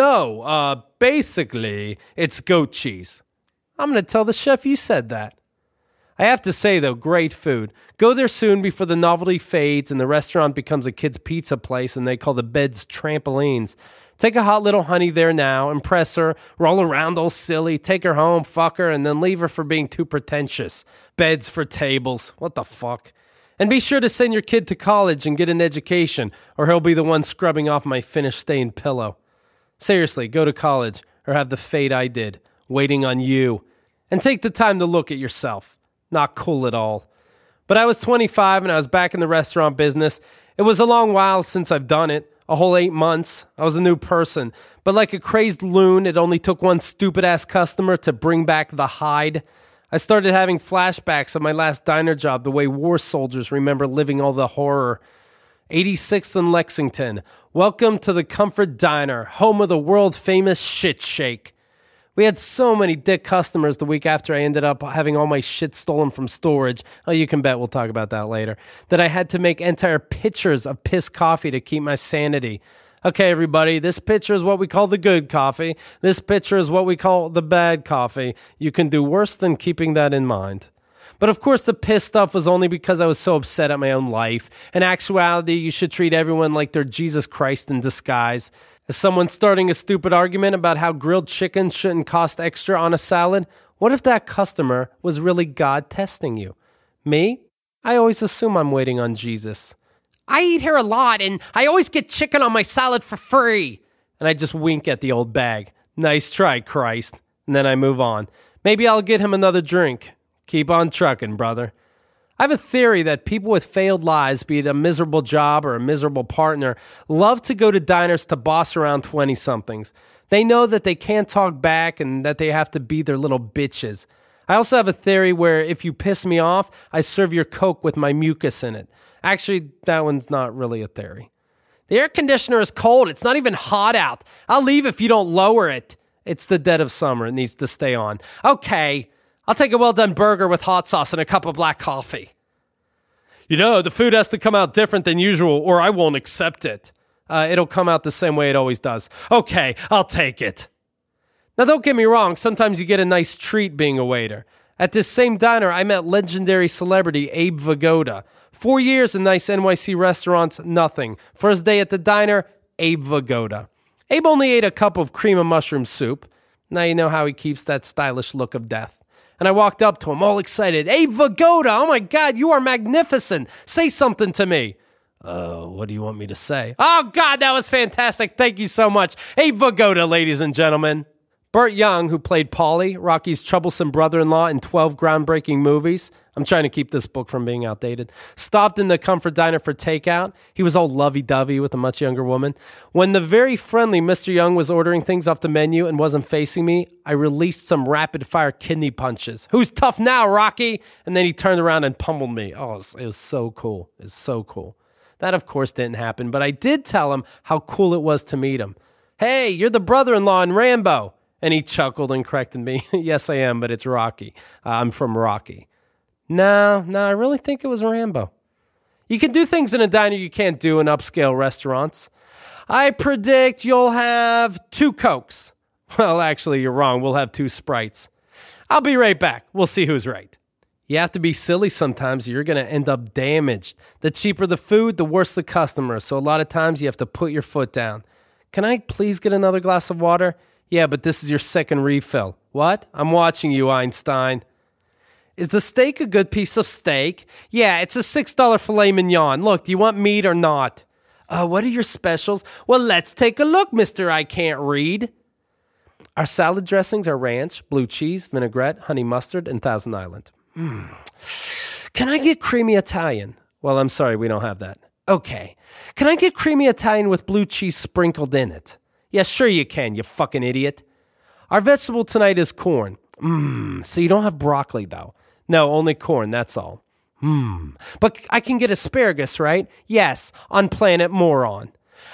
No, basically, it's goat cheese. I'm going to tell the chef you said that. I have to say, though, great food. Go there soon before the novelty fades and the restaurant becomes a kid's pizza place and they call the beds trampolines. Take a hot little honey there now, impress her, roll around all silly, take her home, fuck her, and then leave her for being too pretentious. Beds for tables. What the fuck? And be sure to send your kid to college and get an education, or he'll be the one scrubbing off my finish-stained pillow. Seriously, go to college, or have the fate I did, waiting on you. And take the time to look at yourself. Not cool at all. But I was 25 and I was back in the restaurant business. It was a long while since I've done it. A whole 8 months. I was a new person. But like a crazed loon, it only took one stupid-ass customer to bring back the hide. I started having flashbacks of my last diner job, the way war soldiers remember living all the horror. 86th and Lexington. Welcome to the Comfort Diner, home of the world-famous Shit Shake. We had so many dick customers the week after I ended up having all my shit stolen from storage. Oh, you can bet we'll talk about that later. That I had to make entire pitchers of piss coffee to keep my sanity. Okay, everybody, this pitcher is what we call the good coffee. This pitcher is what we call the bad coffee. You can do worse than keeping that in mind. But of course, the piss stuff was only because I was so upset at my own life. In actuality, you should treat everyone like they're Jesus Christ in disguise. Is someone starting a stupid argument about how grilled chicken shouldn't cost extra on a salad? What if that customer was really God testing you? Me? I always assume I'm waiting on Jesus. I eat here a lot, and I always get chicken on my salad for free. And I just wink at the old bag. Nice try, Christ. And then I move on. Maybe I'll get him another drink. Keep on trucking, brother. I have a theory that people with failed lives, be it a miserable job or a miserable partner, love to go to diners to boss around 20-somethings. They know that they can't talk back and that they have to be their little bitches. I also have a theory where if you piss me off, I serve your Coke with my mucus in it. Actually, that one's not really a theory. The air conditioner is cold. It's not even hot out. I'll leave if you don't lower it. It's the dead of summer. It needs to stay on. Okay. I'll take a well-done burger with hot sauce and a cup of black coffee. You know, the food has to come out different than usual or I won't accept it. It'll come out the same way it always does. Okay, I'll take it. Now, don't get me wrong. Sometimes you get a nice treat being a waiter. At this same diner, I met legendary celebrity Abe Vigoda. 4 years in nice NYC restaurants, nothing. First day at the diner, Abe Vigoda. Abe only ate a cup of cream of mushroom soup. Now you know how he keeps that stylish look of death. And I walked up to him all excited. Hey, Vigoda, oh my God, you are magnificent. Say something to me. What do you want me to say? Oh God, that was fantastic. Thank you so much. Hey, Vigoda, ladies and gentlemen. Burt Young, who played Paulie, Rocky's troublesome brother-in-law in 12 groundbreaking movies. I'm trying to keep this book from being outdated. Stopped in the Comfort Diner for takeout. He was all lovey-dovey with a much younger woman. When the very friendly Mr. Young was ordering things off the menu and wasn't facing me, I released some rapid-fire kidney punches. Who's tough now, Rocky? And then he turned around and pummeled me. Oh, it was so cool. It was so cool. That, of course, didn't happen, but I did tell him how cool it was to meet him. Hey, you're the brother-in-law in Rambo. And he chuckled and corrected me. Yes, I am, but it's Rocky. I'm from Rocky. No, I really think it was Rambo. You can do things in a diner you can't do in upscale restaurants. I predict you'll have 2 Cokes. Well, actually, you're wrong. We'll have 2 Sprites. I'll be right back. We'll see who's right. You have to be silly sometimes or you're going to end up damaged. The cheaper the food, the worse the customer. So a lot of times you have to put your foot down. Can I please get another glass of water? Yeah, but this is your second refill. What? I'm watching you, Einstein. Is the steak a good piece of steak? Yeah, it's a $6 filet mignon. Look, do you want meat or not? What are your specials? Well, let's take a look, Mr. I Can't Read. Our salad dressings are ranch, blue cheese, vinaigrette, honey mustard, and Thousand Island. Can I get creamy Italian? Well, I'm sorry, we don't have that. Okay. Can I get creamy Italian with blue cheese sprinkled in it? Yeah, sure you can, you fucking idiot. Our vegetable tonight is corn. So you don't have broccoli, though. No, only corn, that's all. But I can get asparagus, right? Yes, on Planet Moron.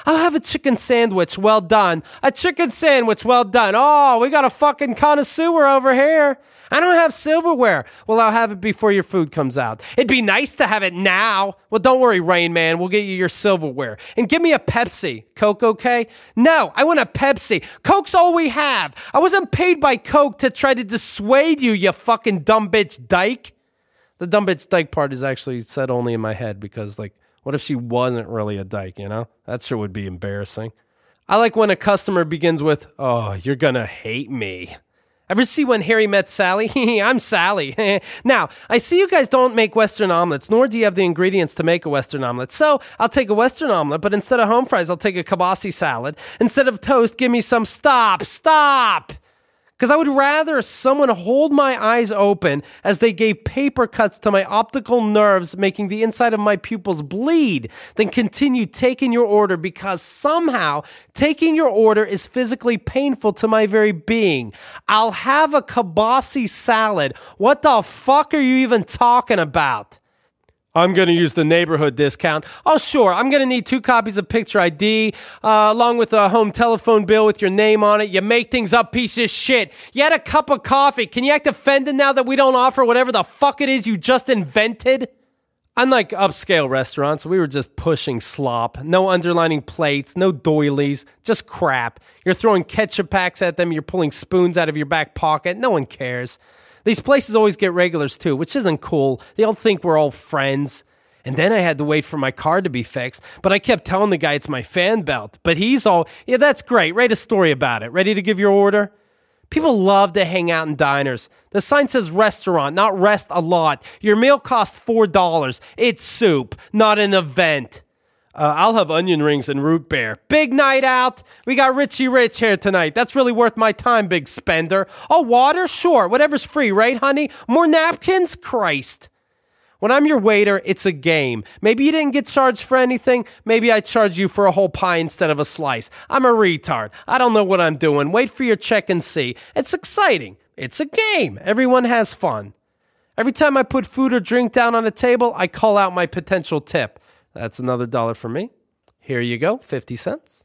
I'll have a chicken sandwich, well done. A chicken sandwich, well done. Oh, we got a fucking connoisseur over here. I don't have silverware. Well, I'll have it before your food comes out. It'd be nice to have it now. Well, don't worry, Rain Man. We'll get you your silverware. And give me a Pepsi. Coke, okay? No, I want a Pepsi. Coke's all we have. I wasn't paid by Coke to try to dissuade you, you fucking dumb bitch dyke. The dumb bitch dyke part is actually said only in my head because, like, what if she wasn't really a dyke, you know? That sure would be embarrassing. I like when a customer begins with, oh, you're gonna hate me. Ever see When Harry Met Sally? I'm Sally. Now, I see you guys don't make Western omelets, nor do you have the ingredients to make a Western omelet. So I'll take a Western omelet, but instead of home fries, I'll take a kielbasa salad. Instead of toast, give me some stop. Because I would rather someone hold my eyes open as they gave paper cuts to my optical nerves, making the inside of my pupils bleed, than continue taking your order because somehow taking your order is physically painful to my very being. I'll have a kielbasa salad. What the fuck are you even talking about? I'm going to use the neighborhood discount. Oh, sure. I'm going to need 2 copies of picture ID, along with a home telephone bill with your name on it. You make things up, piece of shit. You had a cup of coffee. Can you act offended now that we don't offer whatever the fuck it is you just invented? Unlike upscale restaurants, we were just pushing slop. No underlining plates, no doilies, just crap. You're throwing ketchup packs at them. You're pulling spoons out of your back pocket. No one cares. These places always get regulars too, which isn't cool. They all think we're all friends. And then I had to wait for my car to be fixed, but I kept telling the guy it's my fan belt. But he's all, yeah, that's great. Write a story about it. Ready to give your order? People love to hang out in diners. The sign says restaurant, not rest a lot. Your meal costs $4. It's soup, not an event. I'll have onion rings and root beer. Big night out. We got Richie Rich here tonight. That's really worth my time, big spender. Oh, water? Sure. Whatever's free, right, honey? More napkins? Christ. When I'm your waiter, it's a game. Maybe you didn't get charged for anything. Maybe I charge you for a whole pie instead of a slice. I'm a retard. I don't know what I'm doing. Wait for your check and see. It's exciting. It's a game. Everyone has fun. Every time I put food or drink down on a table, I call out my potential tip. That's another $1 for me. Here you go, 50 cents.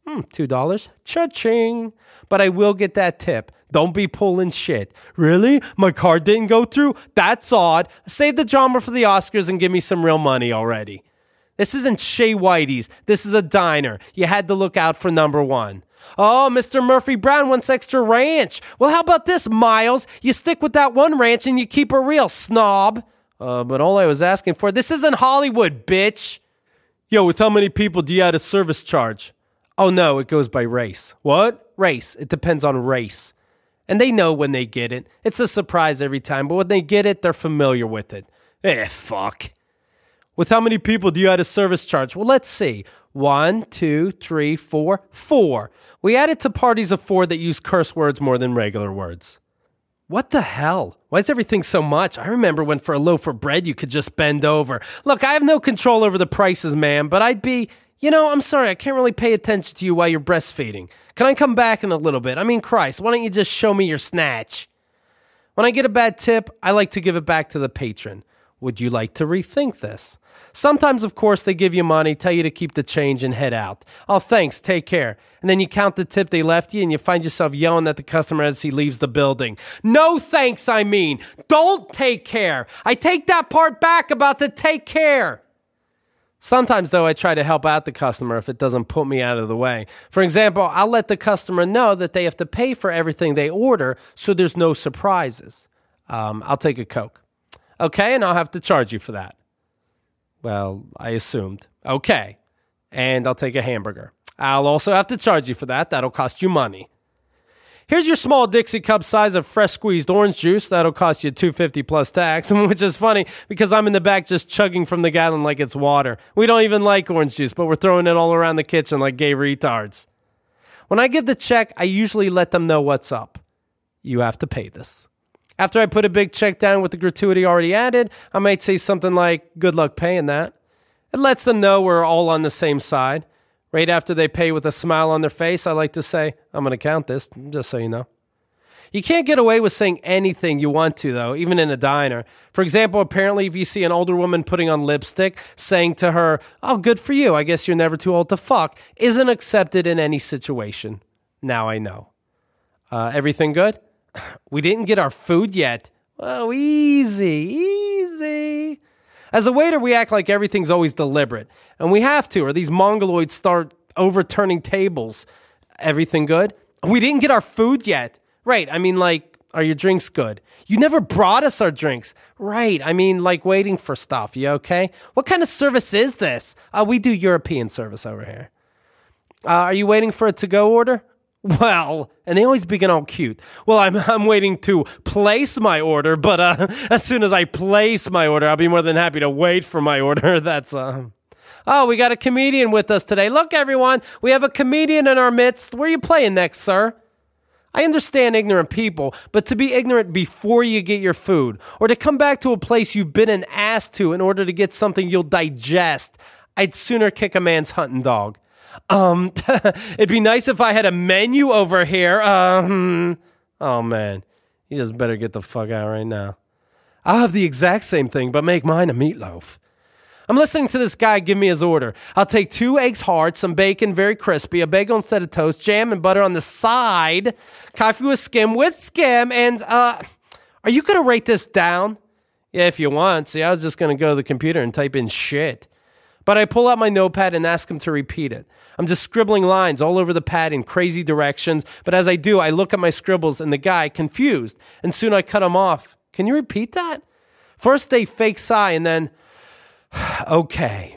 $2. Cha-ching. But I will get that tip. Don't be pulling shit. Really? My card didn't go through? That's odd. Save the drama for the Oscars and give me some real money already. This isn't Shea Whitey's. This is a diner. You had to look out for number 1. Oh, Mr. Murphy Brown wants extra ranch. Well, how about this, Miles? You stick with that one ranch and you keep it real, snob. But all I was asking for, this isn't Hollywood, bitch. Yo, with how many people do you add a service charge? Oh, no, it goes by race. What? Race. It depends on race. And they know when they get it. It's a surprise every time, but when they get it, they're familiar with it. Fuck. With how many people do you add a service charge? Well, let's see. 1, 2, 3, 4. 4. We add it to parties of 4 that use curse words more than regular words. What the hell? Why is everything so much? I remember when for a loaf of bread you could just bend over. Look, I have no control over the prices, ma'am, but I'd be, I'm sorry, I can't really pay attention to you while you're breastfeeding. Can I come back in a little bit? I mean, Christ, why don't you just show me your snatch? When I get a bad tip, I like to give it back to the patron. Would you like to rethink this? Sometimes, of course, they give you money, tell you to keep the change and head out. Oh, thanks, take care. And then you count the tip they left you and you find yourself yelling at the customer as he leaves the building. No thanks, I mean. Don't take care. I take that part back about the take care. Sometimes, though, I try to help out the customer if it doesn't put me out of the way. For example, I'll let the customer know that they have to pay for everything they order so there's no surprises. I'll take a Coke. Okay, and I'll have to charge you for that. Well, I assumed. Okay, and I'll take a hamburger. I'll also have to charge you for that. That'll cost you money. Here's your small Dixie cup size of fresh squeezed orange juice. That'll cost you $2.50 plus tax, which is funny because I'm in the back just chugging from the gallon like it's water. We don't even like orange juice, but we're throwing it all around the kitchen like gay retards. When I give the check, I usually let them know what's up. You have to pay this. After I put a big check down with the gratuity already added, I might say something like, good luck paying that. It lets them know we're all on the same side. Right after they pay with a smile on their face, I like to say, I'm going to count this, just so you know. You can't get away with saying anything you want to, though, even in a diner. For example, apparently if you see an older woman putting on lipstick, saying to her, "Oh, good for you, I guess you're never too old to fuck," isn't accepted in any situation. Now I know. Everything good? We didn't get our food yet. Oh, easy. As a waiter, we act like everything's always deliberate. And we have to, or these mongoloids start overturning tables. Everything good? We didn't get our food yet. Right, I mean, like, are your drinks good? You never brought us our drinks. Right, I mean, like waiting for stuff. You okay? What kind of service is this? We do European service over here. Are you waiting for a to-go order? Well, and they always begin all cute. Well, I'm waiting to place my order, but as soon as I place my order, I'll be more than happy to wait for my order. That's Oh, we got a comedian with us today. Look, everyone, we have a comedian in our midst. Where are you playing next, sir? I understand ignorant people, but to be ignorant before you get your food, or to come back to a place you've been an ass to in order to get something you'll digest, I'd sooner kick a man's hunting dog. It'd be nice if I had a menu over here. Oh man, you just better get the fuck out right now. I'll have the exact same thing, but make mine a meatloaf. I'm listening to this guy give me his order. I'll take 2 eggs hard, some bacon very crispy, a bagel instead of toast, jam and butter on the side, coffee with skim, and, are you going to write this down? Yeah, if you want. See, I was just going to go to the computer and type in shit. But I pull out my notepad and ask him to repeat it. I'm just scribbling lines all over the pad in crazy directions, but as I do, I look at my scribbles and the guy, confused, and soon I cut him off. Can you repeat that? First they fake sigh and then, okay.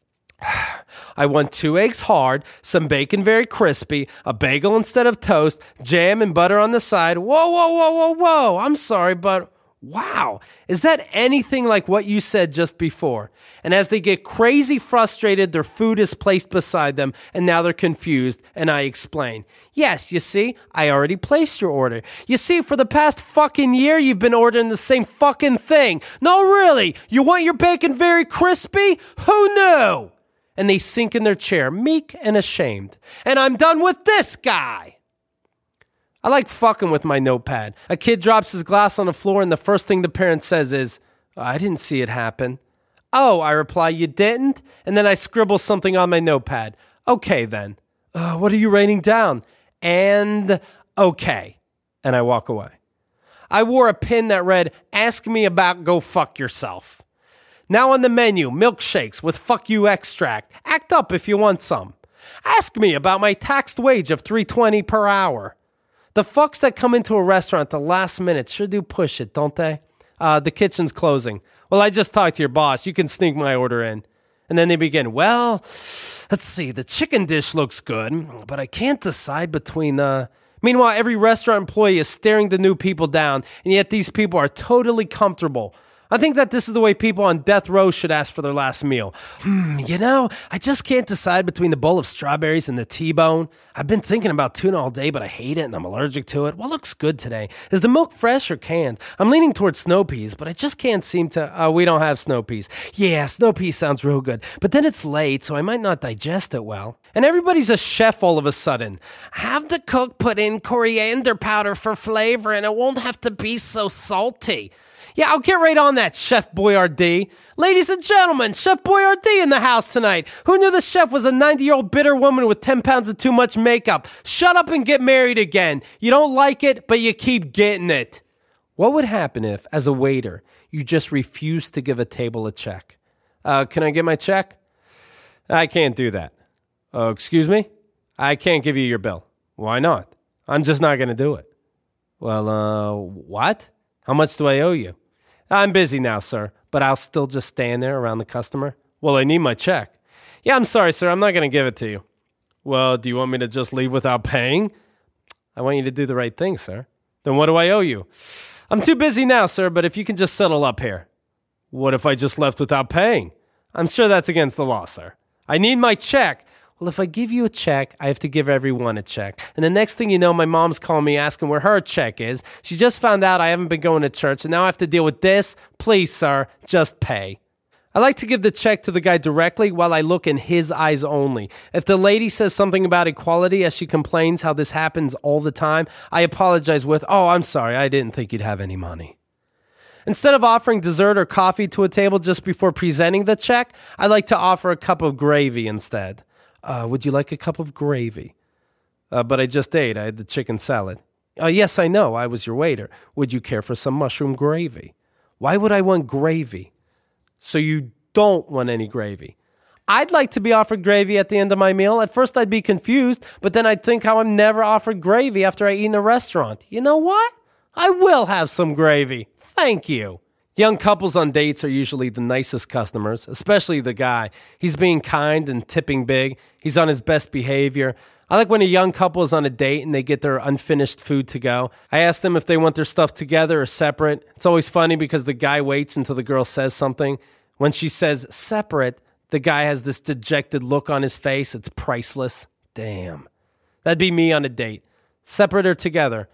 I want 2 eggs hard, some bacon very crispy, a bagel instead of toast, jam and butter on the side. Whoa. I'm sorry, but wow, is that anything like what you said just before? And as they get crazy frustrated, their food is placed beside them, and now they're confused, and I explain. Yes, you see, I already placed your order. You see, for the past fucking year, you've been ordering the same fucking thing. No, really, you want your bacon very crispy? Who knew? And they sink in their chair, meek and ashamed. And I'm done with this guy. I like fucking with my notepad. A kid drops his glass on the floor and the first thing the parent says is, I didn't see it happen. Oh, I reply, you didn't? And then I scribble something on my notepad. Okay then. What are you writing down? And okay. And I walk away. I wore a pin that read, ask me about go fuck yourself. Now on the menu, milkshakes with fuck you extract. Act up if you want some. Ask me about my taxed wage of $3.20 per hour. The fucks that come into a restaurant at the last minute sure do push it, don't they? The kitchen's closing. Well, I just talked to your boss. You can sneak my order in. And then they begin, well, let's see. The chicken dish looks good, but I can't decide between... Meanwhile, every restaurant employee is staring the new people down, and yet these people are totally comfortable. I think that this is the way people on death row should ask for their last meal. I just can't decide between the bowl of strawberries and the T-bone. I've been thinking about tuna all day, but I hate it and I'm allergic to it. What looks good today? Is the milk fresh or canned? I'm leaning towards snow peas, but I just can't seem to... we don't have snow peas. Yeah, snow peas sounds real good, but then it's late, so I might not digest it well. And everybody's a chef all of a sudden. Have the cook put in coriander powder for flavor and it won't have to be so salty. Yeah, I'll get right on that, Chef Boyardee. Ladies and gentlemen, Chef Boyardee in the house tonight. Who knew the chef was a 90-year-old bitter woman with 10 pounds of too much makeup? Shut up and get married again. You don't like it, but you keep getting it. What would happen if, as a waiter, you just refused to give a table a check? Can I get my check? I can't do that. Excuse me? I can't give you your bill. Why not? I'm just not going to do it. Well, what? How much do I owe you? I'm busy now, sir, but I'll still just stand there around the customer. Well, I need my check. Yeah, I'm sorry, sir. I'm not going to give it to you. Well, do you want me to just leave without paying? I want you to do the right thing, sir. Then what do I owe you? I'm too busy now, sir, but if you can just settle up here. What if I just left without paying? I'm sure that's against the law, sir. I need my check. Well, if I give you a check, I have to give everyone a check. And the next thing you know, my mom's calling me asking where her check is. She just found out I haven't been going to church, and now I have to deal with this. Please, sir, just pay. I like to give the check to the guy directly while I look in his eyes only. If the lady says something about equality as she complains how this happens all the time, I apologize with, "Oh, I'm sorry, I didn't think you'd have any money." Instead of offering dessert or coffee to a table just before presenting the check, I like to offer a cup of gravy instead. Would you like a cup of gravy? But I just ate. I had the chicken salad. Yes, I know. I was your waiter. Would you care for some mushroom gravy? Why would I want gravy? So you don't want any gravy. I'd like to be offered gravy at the end of my meal. At first I'd be confused, but then I'd think how I'm never offered gravy after I eat in a restaurant. You know what? I will have some gravy. Thank you. Young couples on dates are usually the nicest customers, especially the guy. He's being kind and tipping big. He's on his best behavior. I like when a young couple is on a date and they get their unfinished food to go. I ask them if they want their stuff together or separate. It's always funny because the guy waits until the girl says something. When she says separate, the guy has this dejected look on his face. It's priceless. Damn. That'd be me on a date. Separate or together?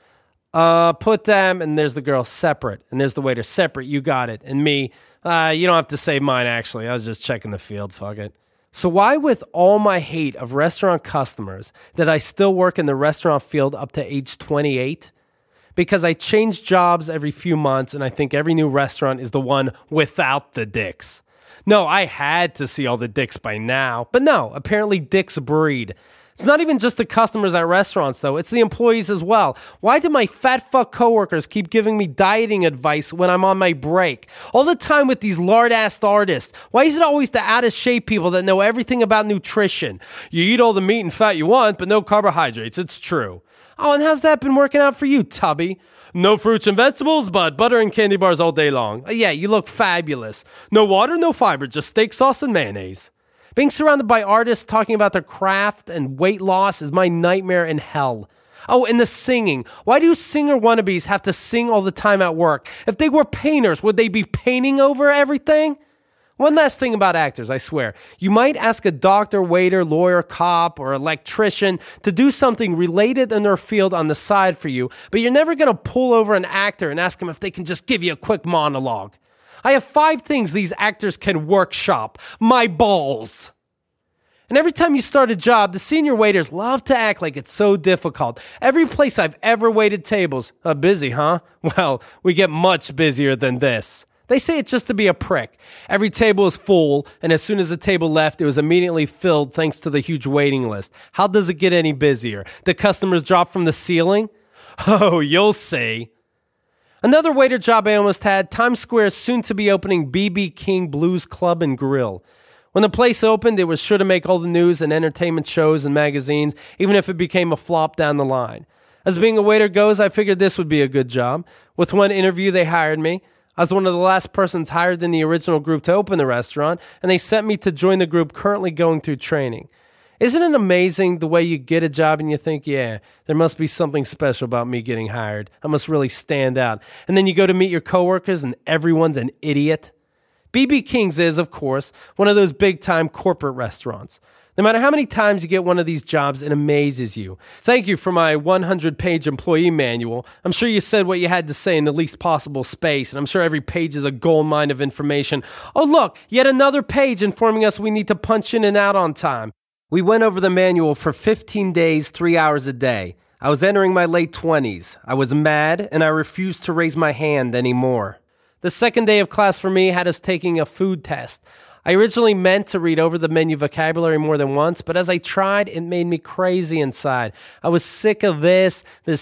Put them, and there's the girl, separate. And there's the waiter, separate, you got it. And me, you don't have to say mine, actually. I was just checking the field, fuck it. So why, with all my hate of restaurant customers, did I still work in the restaurant field up to age 28? Because I change jobs every few months, and I think every new restaurant is the one without the dicks. No, I had to see all the dicks by now. But no, apparently dicks breed. It's not even just the customers at restaurants, though. It's the employees as well. Why do my fat fuck coworkers keep giving me dieting advice when I'm on my break? All the time with these lard-assed artists. Why is it always the out-of-shape people that know everything about nutrition? You eat all the meat and fat you want, but no carbohydrates. It's true. Oh, and how's that been working out for you, Tubby? No fruits and vegetables, but butter and candy bars all day long. Yeah, you look fabulous. No water, no fiber, just steak sauce and mayonnaise. Being surrounded by artists talking about their craft and weight loss is my nightmare in hell. Oh, and the singing. Why do singer wannabes have to sing all the time at work? If they were painters, would they be painting over everything? One last thing about actors, I swear. You might ask a doctor, waiter, lawyer, cop, or electrician to do something related in their field on the side for you, but you're never going to pull over an actor and ask them if they can just give you a quick monologue. I have 5 things these actors can workshop. My balls. And every time you start a job, the senior waiters love to act like it's so difficult. Every place I've ever waited tables, busy, huh? Well, we get much busier than this. They say it's just to be a prick. Every table is full, and as soon as the table left, it was immediately filled thanks to the huge waiting list. How does it get any busier? The customers drop from the ceiling? Oh, you'll see. Another waiter job I almost had, Times Square's soon-to-be opening B.B. King Blues Club and Grill. When the place opened, it was sure to make all the news and entertainment shows and magazines, even if it became a flop down the line. As being a waiter goes, I figured this would be a good job. With one interview, they hired me. I was one of the last persons hired in the original group to open the restaurant, and they sent me to join the group currently going through training. Isn't it amazing the way you get a job and you think, yeah, there must be something special about me getting hired. I must really stand out. And then you go to meet your coworkers and everyone's an idiot. B.B. King's is, of course, one of those big-time corporate restaurants. No matter how many times you get one of these jobs, it amazes you. Thank you for my 100-page employee manual. I'm sure you said what you had to say in the least possible space, and I'm sure every page is a gold mine of information. Oh, look, yet another page informing us we need to punch in and out on time. We went over the manual for 15 days, 3 hours a day. I was entering my late 20s. I was mad, and I refused to raise my hand anymore. The second day of class for me had us taking a food test. I originally meant to read over the menu vocabulary more than once, but as I tried, it made me crazy inside. I was sick of this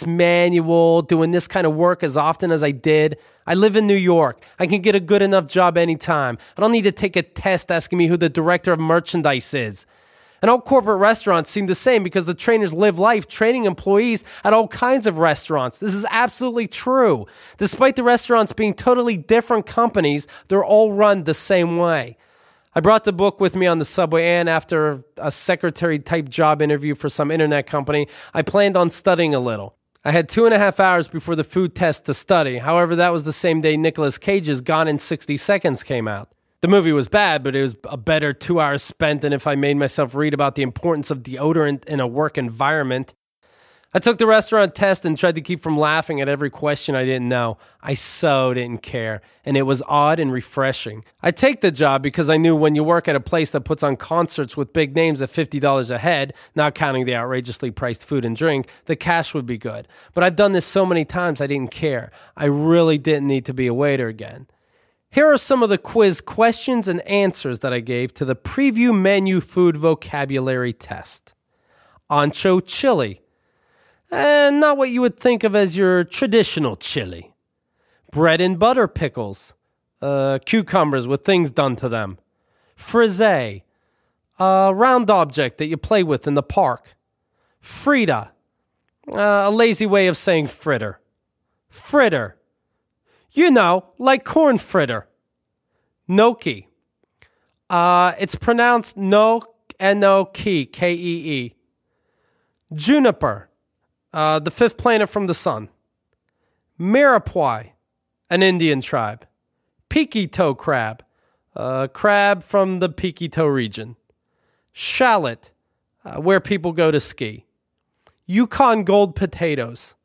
manual, doing this kind of work as often as I did. I live in New York. I can get a good enough job anytime. I don't need to take a test asking me who the director of merchandise is. And all corporate restaurants seem the same because the trainers live life training employees at all kinds of restaurants. This is absolutely true. Despite the restaurants being totally different companies, they're all run the same way. I brought the book with me on the subway, and after a secretary-type job interview for some internet company, I planned on studying a little. I had 2.5 hours before the food test to study. However, that was the same day Nicolas Cage's Gone in 60 Seconds came out. The movie was bad, but it was a better 2 hours spent than if I made myself read about the importance of deodorant in a work environment. I took the restaurant test and tried to keep from laughing at every question I didn't know. I so didn't care, and it was odd and refreshing. I take the job because I knew when you work at a place that puts on concerts with big names at $50 a head, not counting the outrageously priced food and drink, the cash would be good. But I've done this so many times I didn't care. I really didn't need to be a waiter again. Here are some of the quiz questions and answers that I gave to the preview menu food vocabulary test. Ancho chili. Not what you would think of as your traditional chili. Bread and butter pickles. Cucumbers with things done to them. Frisee. A round object that you play with in the park. Frita. A lazy way of saying fritter. Fritter. You know, like corn fritter. Gnocchi. It's pronounced N-O-K-E-E. K-E-E. Juniper. The fifth planet from the sun. Mirepoix, an Indian tribe. Peekito crab, a crab from the Peekito region. Shallot, where people go to ski. Yukon gold potatoes.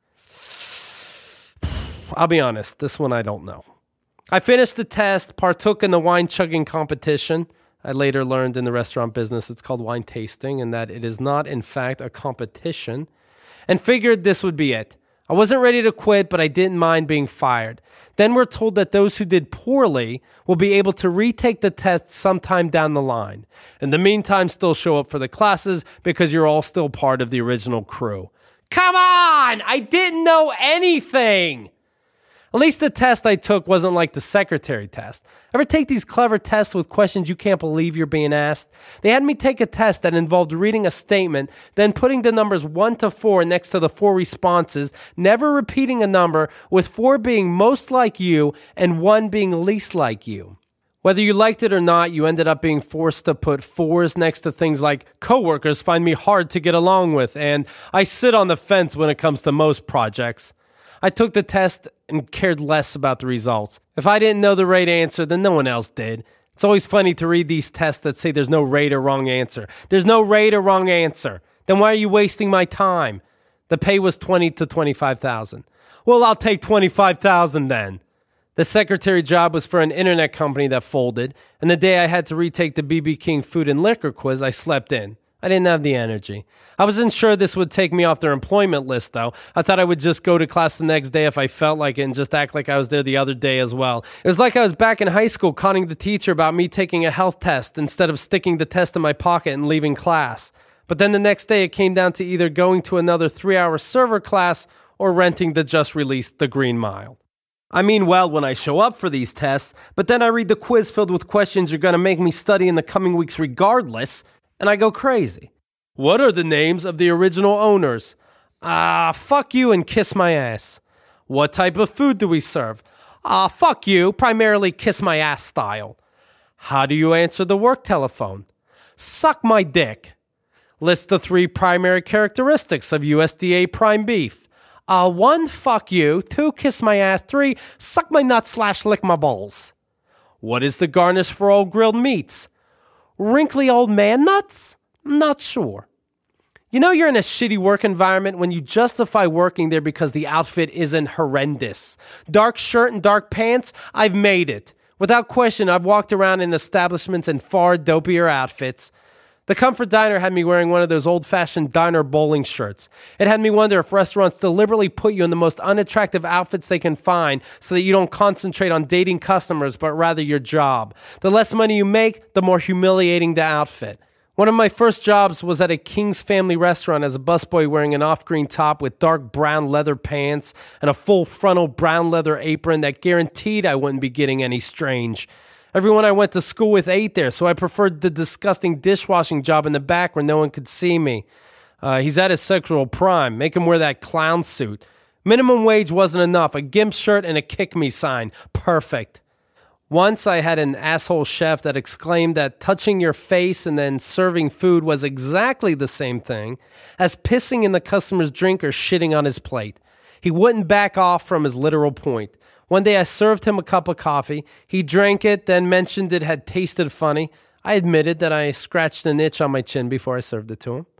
I'll be honest, this one I don't know. I finished the test, partook in the wine chugging competition. I later learned in the restaurant business it's called wine tasting and that it is not, in fact, a competition. And figured this would be it. I wasn't ready to quit, but I didn't mind being fired. Then we're told that those who did poorly will be able to retake the test sometime down the line. In the meantime, still show up for the classes because you're all still part of the original crew. Come on! I didn't know anything! At least the test I took wasn't like the secretary test. Ever take these clever tests with questions you can't believe you're being asked? They had me take a test that involved reading a statement, then putting the numbers 1 to 4 next to the 4 responses, never repeating a number, with 4 being most like you and 1 being least like you. Whether you liked it or not, you ended up being forced to put 4s next to things like coworkers find me hard to get along with and I sit on the fence when it comes to most projects. I took the test and cared less about the results. If I didn't know the right answer, then no one else did. It's always funny to read these tests that say there's no right or wrong answer. There's no right or wrong answer. Then why are you wasting my time? The pay was $20,000 to $25,000. Well, I'll take $25,000 then. The secretary job was for an internet company that folded, and the day I had to retake the BB King food and liquor quiz, I slept in. I didn't have the energy. I wasn't sure this would take me off their employment list, though. I thought I would just go to class the next day if I felt like it and just act like I was there the other day as well. It was like I was back in high school conning the teacher about me taking a health test instead of sticking the test in my pocket and leaving class. But then the next day it came down to either going to another 3-hour server class or renting the just-released The Green Mile. I mean well when I show up for these tests, but then I read the quiz filled with questions you're going to make me study in the coming weeks regardless, and I go crazy. What are the names of the original owners? Fuck you and kiss my ass. What type of food do we serve? Fuck you, primarily kiss my ass style. How do you answer the work telephone? Suck my dick. List the 3 primary characteristics of USDA prime beef. 1, fuck you. 2, kiss my ass. 3, suck my nuts / lick my balls. What is the garnish for all grilled meats? Wrinkly old man nuts? Not sure. You know you're in a shitty work environment when you justify working there because the outfit isn't horrendous. Dark shirt and dark pants? I've made it. Without question, I've walked around in establishments in far dopier outfits. The Comfort Diner had me wearing one of those old-fashioned diner bowling shirts. It had me wonder if restaurants deliberately put you in the most unattractive outfits they can find so that you don't concentrate on dating customers, but rather your job. The less money you make, the more humiliating the outfit. One of my first jobs was at a King's Family restaurant as a busboy wearing an off-green top with dark brown leather pants and a full frontal brown leather apron that guaranteed I wouldn't be getting any strange. Everyone I went to school with ate there, so I preferred the disgusting dishwashing job in the back where no one could see me. He's at his sexual prime. Make him wear that clown suit. Minimum wage wasn't enough. A gimp shirt and a kick me sign. Perfect. Once I had an asshole chef that exclaimed that touching your face and then serving food was exactly the same thing as pissing in the customer's drink or shitting on his plate. He wouldn't back off from his literal point. One day I served him a cup of coffee. He drank it, then mentioned it had tasted funny. I admitted that I scratched an itch on my chin before I served it to him.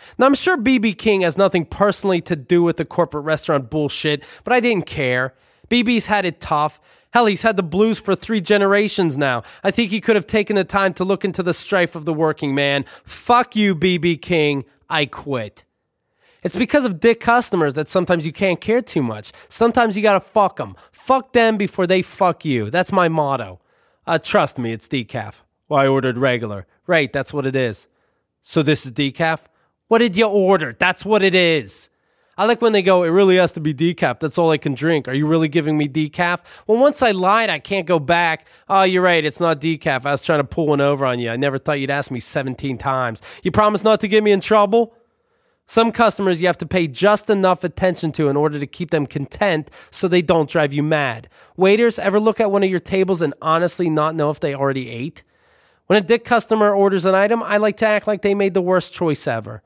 Now, I'm sure BB King has nothing personally to do with the corporate restaurant bullshit, but I didn't care. BB's had it tough. Hell, he's had the blues for 3 generations now. I think he could have taken the time to look into the strife of the working man. Fuck you, BB King. I quit. It's because of dick customers that sometimes you can't care too much. Sometimes you gotta fuck them. Fuck them before they fuck you. That's my motto. Trust me, it's decaf. Well, I ordered regular. Right, that's what it is. So this is decaf? What did you order? That's what it is. I like when they go, it really has to be decaf. That's all I can drink. Are you really giving me decaf? Well, once I lied, I can't go back. Oh, you're right. It's not decaf. I was trying to pull one over on you. I never thought you'd ask me 17 times. You promise not to get me in trouble? Some customers you have to pay just enough attention to in order to keep them content so they don't drive you mad. Waiters, ever look at one of your tables and honestly not know if they already ate? When a dick customer orders an item, I like to act like they made the worst choice ever.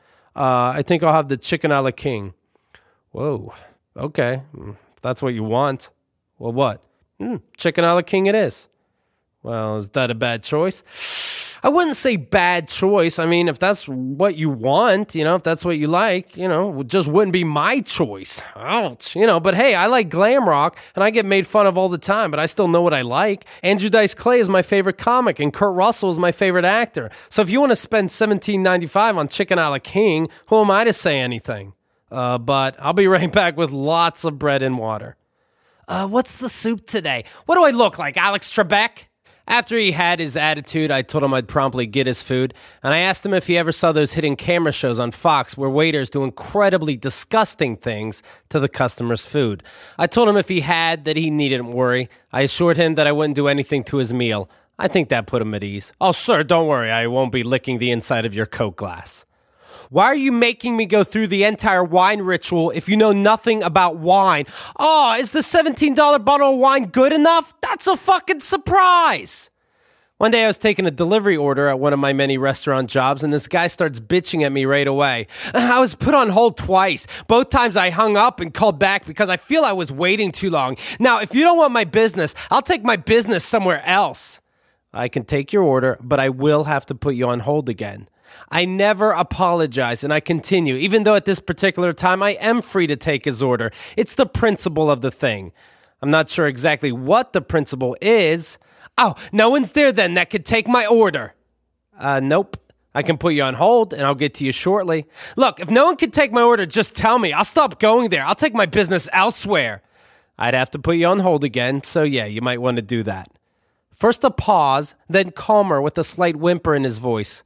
I think I'll have the chicken a la king. Whoa, okay. If that's what you want. Well, what? Chicken a la king it is. Well, is that a bad choice? I wouldn't say bad choice. I mean, if that's what you want, if that's what you like, it just wouldn't be my choice. Ouch, but hey, I like glam rock and I get made fun of all the time, but I still know what I like. Andrew Dice Clay is my favorite comic and Kurt Russell is my favorite actor. So if you want to spend $17.95 on chicken a la king, who am I to say anything? But I'll be right back with lots of bread and water. What's the soup today? What do I look like, Alex Trebek? After he had his attitude, I told him I'd promptly get his food, and I asked him if he ever saw those hidden camera shows on Fox where waiters do incredibly disgusting things to the customer's food. I told him if he had, that he needn't worry. I assured him that I wouldn't do anything to his meal. I think that put him at ease. Oh, sir, don't worry. I won't be licking the inside of your Coke glass. Why are you making me go through the entire wine ritual if you know nothing about wine? Oh, is the $17 bottle of wine good enough? That's a fucking surprise. One day I was taking a delivery order at one of my many restaurant jobs, and this guy starts bitching at me right away. I was put on hold twice. Both times I hung up and called back because I feel I was waiting too long. Now, if you don't want my business, I'll take my business somewhere else. I can take your order, but I will have to put you on hold again. I never apologize, and I continue, even though at this particular time I am free to take his order. It's the principle of the thing. I'm not sure exactly what the principle is. Oh, no one's there then that could take my order. Nope. I can put you on hold, and I'll get to you shortly. Look, if no one can take my order, just tell me. I'll stop going there. I'll take my business elsewhere. I'd have to put you on hold again, so yeah, you might want to do that. First a pause, then calmer with a slight whimper in his voice.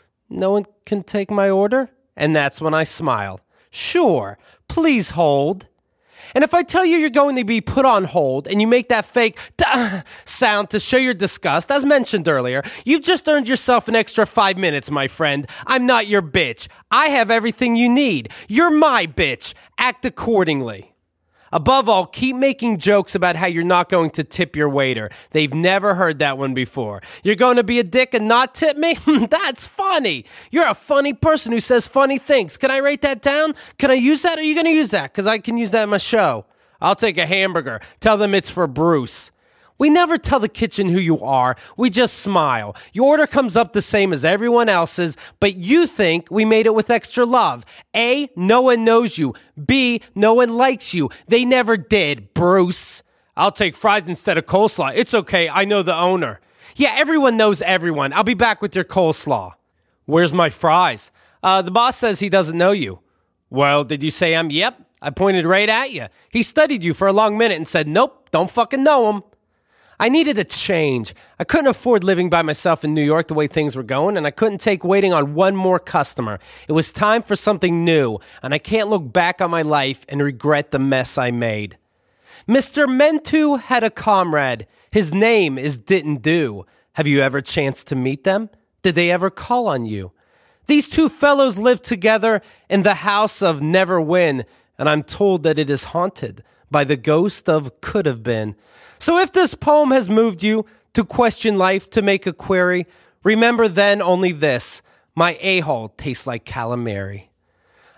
No one can take my order? And that's when I smile. Sure, please hold. And if I tell you you're going to be put on hold and you make that fake sound to show your disgust, as mentioned earlier, you've just earned yourself an extra 5 minutes, my friend. I'm not your bitch. I have everything you need. You're my bitch. Act accordingly. Above all, keep making jokes about how you're not going to tip your waiter. They've never heard that one before. You're going to be a dick and not tip me? That's funny. You're a funny person who says funny things. Can I write that down? Can I use that? Are you going to use that? Because I can use that in my show. I'll take a hamburger. Tell them it's for Bruce. We never tell the kitchen who you are. We just smile. Your order comes up the same as everyone else's, but you think we made it with extra love. A, no one knows you. B, no one likes you. They never did, Bruce. I'll take fries instead of coleslaw. It's okay. I know the owner. Yeah, everyone knows everyone. I'll be back with your coleslaw. Where's my fries? The boss says he doesn't know you. Well, did you say I'm? Yep. I pointed right at you. He studied you for a long minute and said, nope, don't fucking know him. I needed a change. I couldn't afford living by myself in New York the way things were going, and I couldn't take waiting on one more customer. It was time for something new, and I can't look back on my life and regret the mess I made. Mr. Mentu had a comrade. His name is Didn't Do. Have you ever chanced to meet them? Did they ever call on you? These two fellows live together in the house of Never Win, and I'm told that it is haunted by the ghost of Could Have Been. So if this poem has moved you to question life, to make a query, remember then only this: my a-hole tastes like calamari.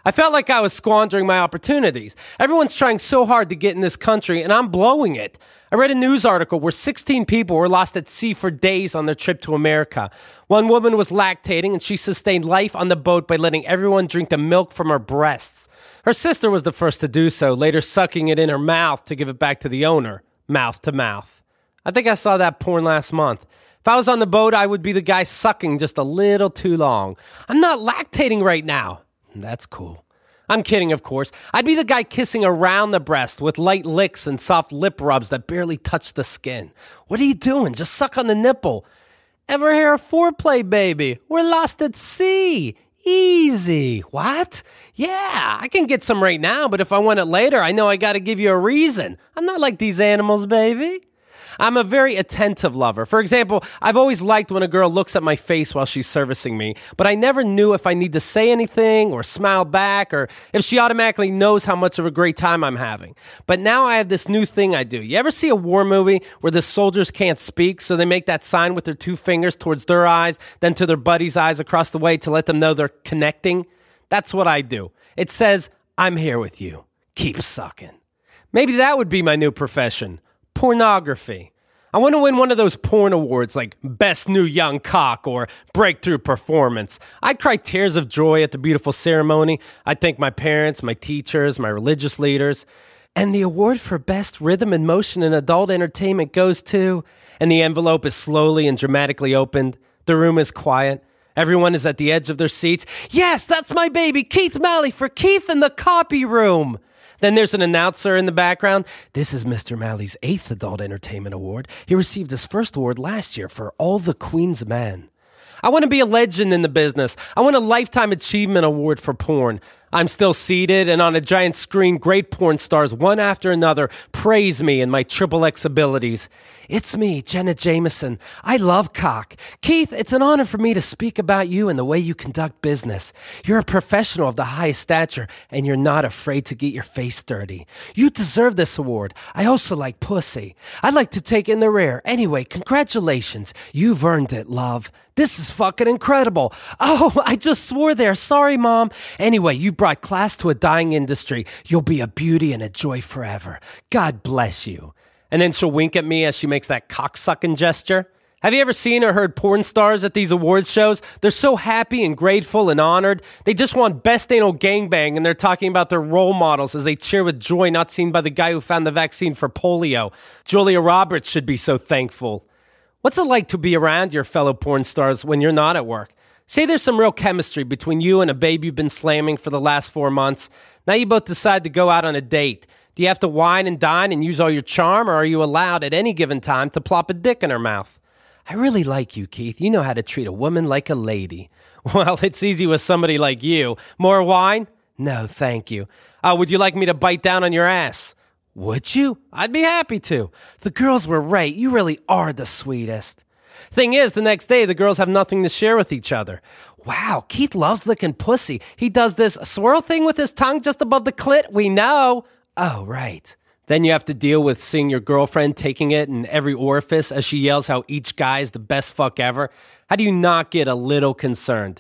I felt like I was squandering my opportunities. Everyone's trying so hard to get in this country, and I'm blowing it. I read a news article where 16 people were lost at sea for days on their trip to America. One woman was lactating, and she sustained life on the boat by letting everyone drink the milk from her breasts. Her sister was the first to do so, later sucking it in her mouth to give it back to the owner, mouth to mouth. I think I saw that porn last month. If I was on the boat, I would be the guy sucking just a little too long. I'm not lactating right now. That's cool. I'm kidding, of course. I'd be the guy kissing around the breast with light licks and soft lip rubs that barely touch the skin. What are you doing? Just suck on the nipple. Ever hear of foreplay, baby? We're lost at sea. Easy. What? Yeah, I can get some right now, but if I want it later, I know I got to give you a reason. I'm not like these animals, baby. I'm a very attentive lover. For example, I've always liked when a girl looks at my face while she's servicing me, but I never knew if I need to say anything or smile back or if she automatically knows how much of a great time I'm having. But now I have this new thing I do. You ever see a war movie where the soldiers can't speak, so they make that sign with their two fingers towards their eyes, then to their buddy's eyes across the way to let them know they're connecting? That's what I do. It says, I'm here with you. Keep sucking. Maybe that would be my new profession. Pornography. I want to win one of those porn awards like Best New Young Cock or Breakthrough Performance. I'd cry tears of joy at the beautiful ceremony. I'd thank my parents, my teachers, my religious leaders. And the award for Best Rhythm and Motion in Adult Entertainment goes to... And the envelope is slowly and dramatically opened. The room is quiet. Everyone is at the edge of their seats. Yes, that's my baby, Keith Malley, for Keith in the copy room. Then there's an announcer in the background. This is Mr. Malley's 8th Adult Entertainment Award. He received his first award last year for All the Queen's Men. I want to be a legend in the business. I want a Lifetime Achievement Award for porn. I'm still seated, and on a giant screen, great porn stars, one after another, praise me and my XXX abilities. It's me, Jenna Jameson. I love cock. Keith, it's an honor for me to speak about you and the way you conduct business. You're a professional of the highest stature, and you're not afraid to get your face dirty. You deserve this award. I also like pussy. I'd like to take it in the rear. Anyway, congratulations. You've earned it, love. This is fucking incredible. Oh, I just swore there. Sorry, Mom. Anyway, you brought class to a dying industry. You'll be a beauty and a joy forever. God bless you. And then she'll wink at me as she makes that cocksucking gesture. Have you ever seen or heard porn stars at these awards shows? They're so happy and grateful and honored. They just want best anal gangbang, and they're talking about their role models as they cheer with joy not seen by the guy who found the vaccine for polio. Julia Roberts should be so thankful. What's it like to be around your fellow porn stars when you're not at work? Say there's some real chemistry between you and a babe you've been slamming for the last 4 months. Now you both decide to go out on a date. Do you have to wine and dine and use all your charm, or are you allowed at any given time to plop a dick in her mouth? I really like you, Keith. You know how to treat a woman like a lady. Well, it's easy with somebody like you. More wine? No, thank you. Would you like me to bite down on your ass? Would you? I'd be happy to. The girls were right. You really are the sweetest. Thing is, the next day, the girls have nothing to share with each other. Wow, Keith loves licking pussy. He does this swirl thing with his tongue just above the clit. We know. Oh, right. Then you have to deal with seeing your girlfriend taking it in every orifice as she yells how each guy is the best fuck ever. How do you not get a little concerned?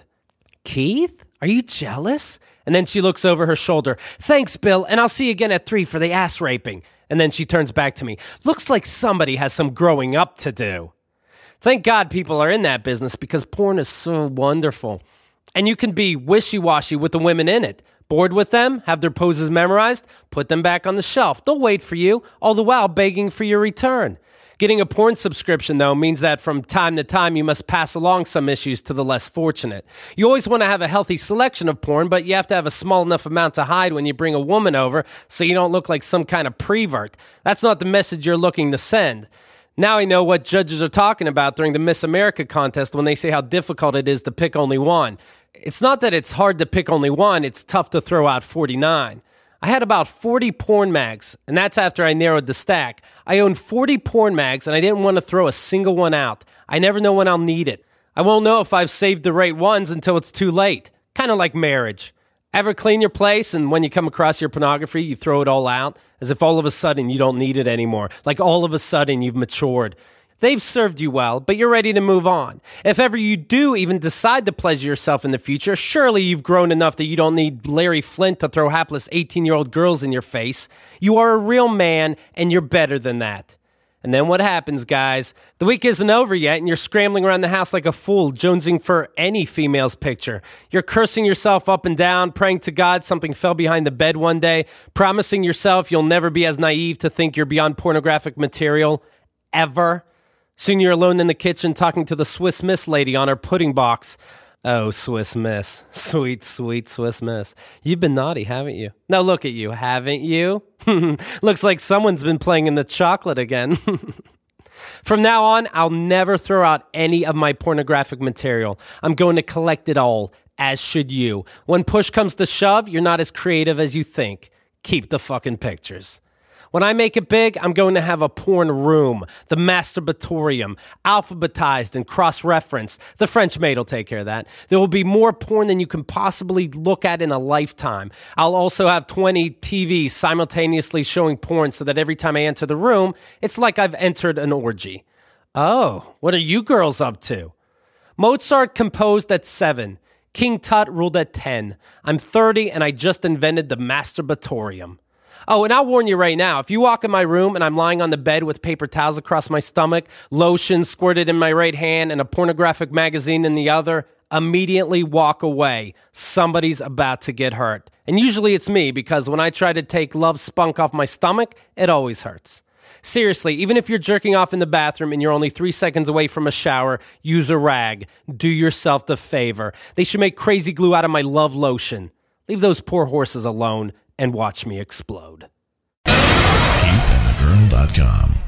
Keith, are you jealous? And then she looks over her shoulder. Thanks, Bill, and I'll see you again at 3 for the ass raping. And then she turns back to me. Looks like somebody has some growing up to do. Thank God people are in that business because porn is so wonderful. And you can be wishy-washy with the women in it. Bored with them? Have their poses memorized? Put them back on the shelf. They'll wait for you, all the while begging for your return. Getting a porn subscription, though, means that from time to time you must pass along some issues to the less fortunate. You always want to have a healthy selection of porn, but you have to have a small enough amount to hide when you bring a woman over so you don't look like some kind of prevert. That's not the message you're looking to send. Now I know what judges are talking about during the Miss America contest when they say how difficult it is to pick only one. It's not that it's hard to pick only one, it's tough to throw out 49. I had about 40 porn mags, and that's after I narrowed the stack. I owned 40 porn mags, and I didn't want to throw a single one out. I never know when I'll need it. I won't know if I've saved the right ones until it's too late. Kind of like marriage. Ever clean your place, and when you come across your pornography, you throw it all out? As if all of a sudden you don't need it anymore. Like all of a sudden you've matured. They've served you well, but you're ready to move on. If ever you do even decide to pleasure yourself in the future, surely you've grown enough that you don't need Larry Flint to throw hapless 18-year-old girls in your face. You are a real man, and you're better than that. And then what happens, guys? The week isn't over yet, and you're scrambling around the house like a fool, jonesing for any female's picture. You're cursing yourself up and down, praying to God something fell behind the bed one day, promising yourself you'll never be as naive to think you're beyond pornographic material, ever. Soon you're alone in the kitchen talking to the Swiss Miss lady on her pudding box. Oh, Swiss Miss. Sweet, sweet Swiss Miss. You've been naughty, haven't you? Now look at you, haven't you? Looks like someone's been playing in the chocolate again. From now on, I'll never throw out any of my pornographic material. I'm going to collect it all, as should you. When push comes to shove, you're not as creative as you think. Keep the fucking pictures. When I make it big, I'm going to have a porn room, the masturbatorium, alphabetized and cross-referenced. The French maid will take care of that. There will be more porn than you can possibly look at in a lifetime. I'll also have 20 TVs simultaneously showing porn so that every time I enter the room, it's like I've entered an orgy. Oh, what are you girls up to? Mozart composed at 7. King Tut ruled at 10. I'm 30 and I just invented the masturbatorium. Oh, and I'll warn you right now, if you walk in my room and I'm lying on the bed with paper towels across my stomach, lotion squirted in my right hand, and a pornographic magazine in the other, immediately walk away. Somebody's about to get hurt. And usually it's me, because when I try to take love spunk off my stomach, it always hurts. Seriously, even if you're jerking off in the bathroom and you're only 3 seconds away from a shower, use a rag. Do yourself the favor. They should make crazy glue out of my love lotion. Leave those poor horses alone and watch me explode. KeithAndTheGirl.com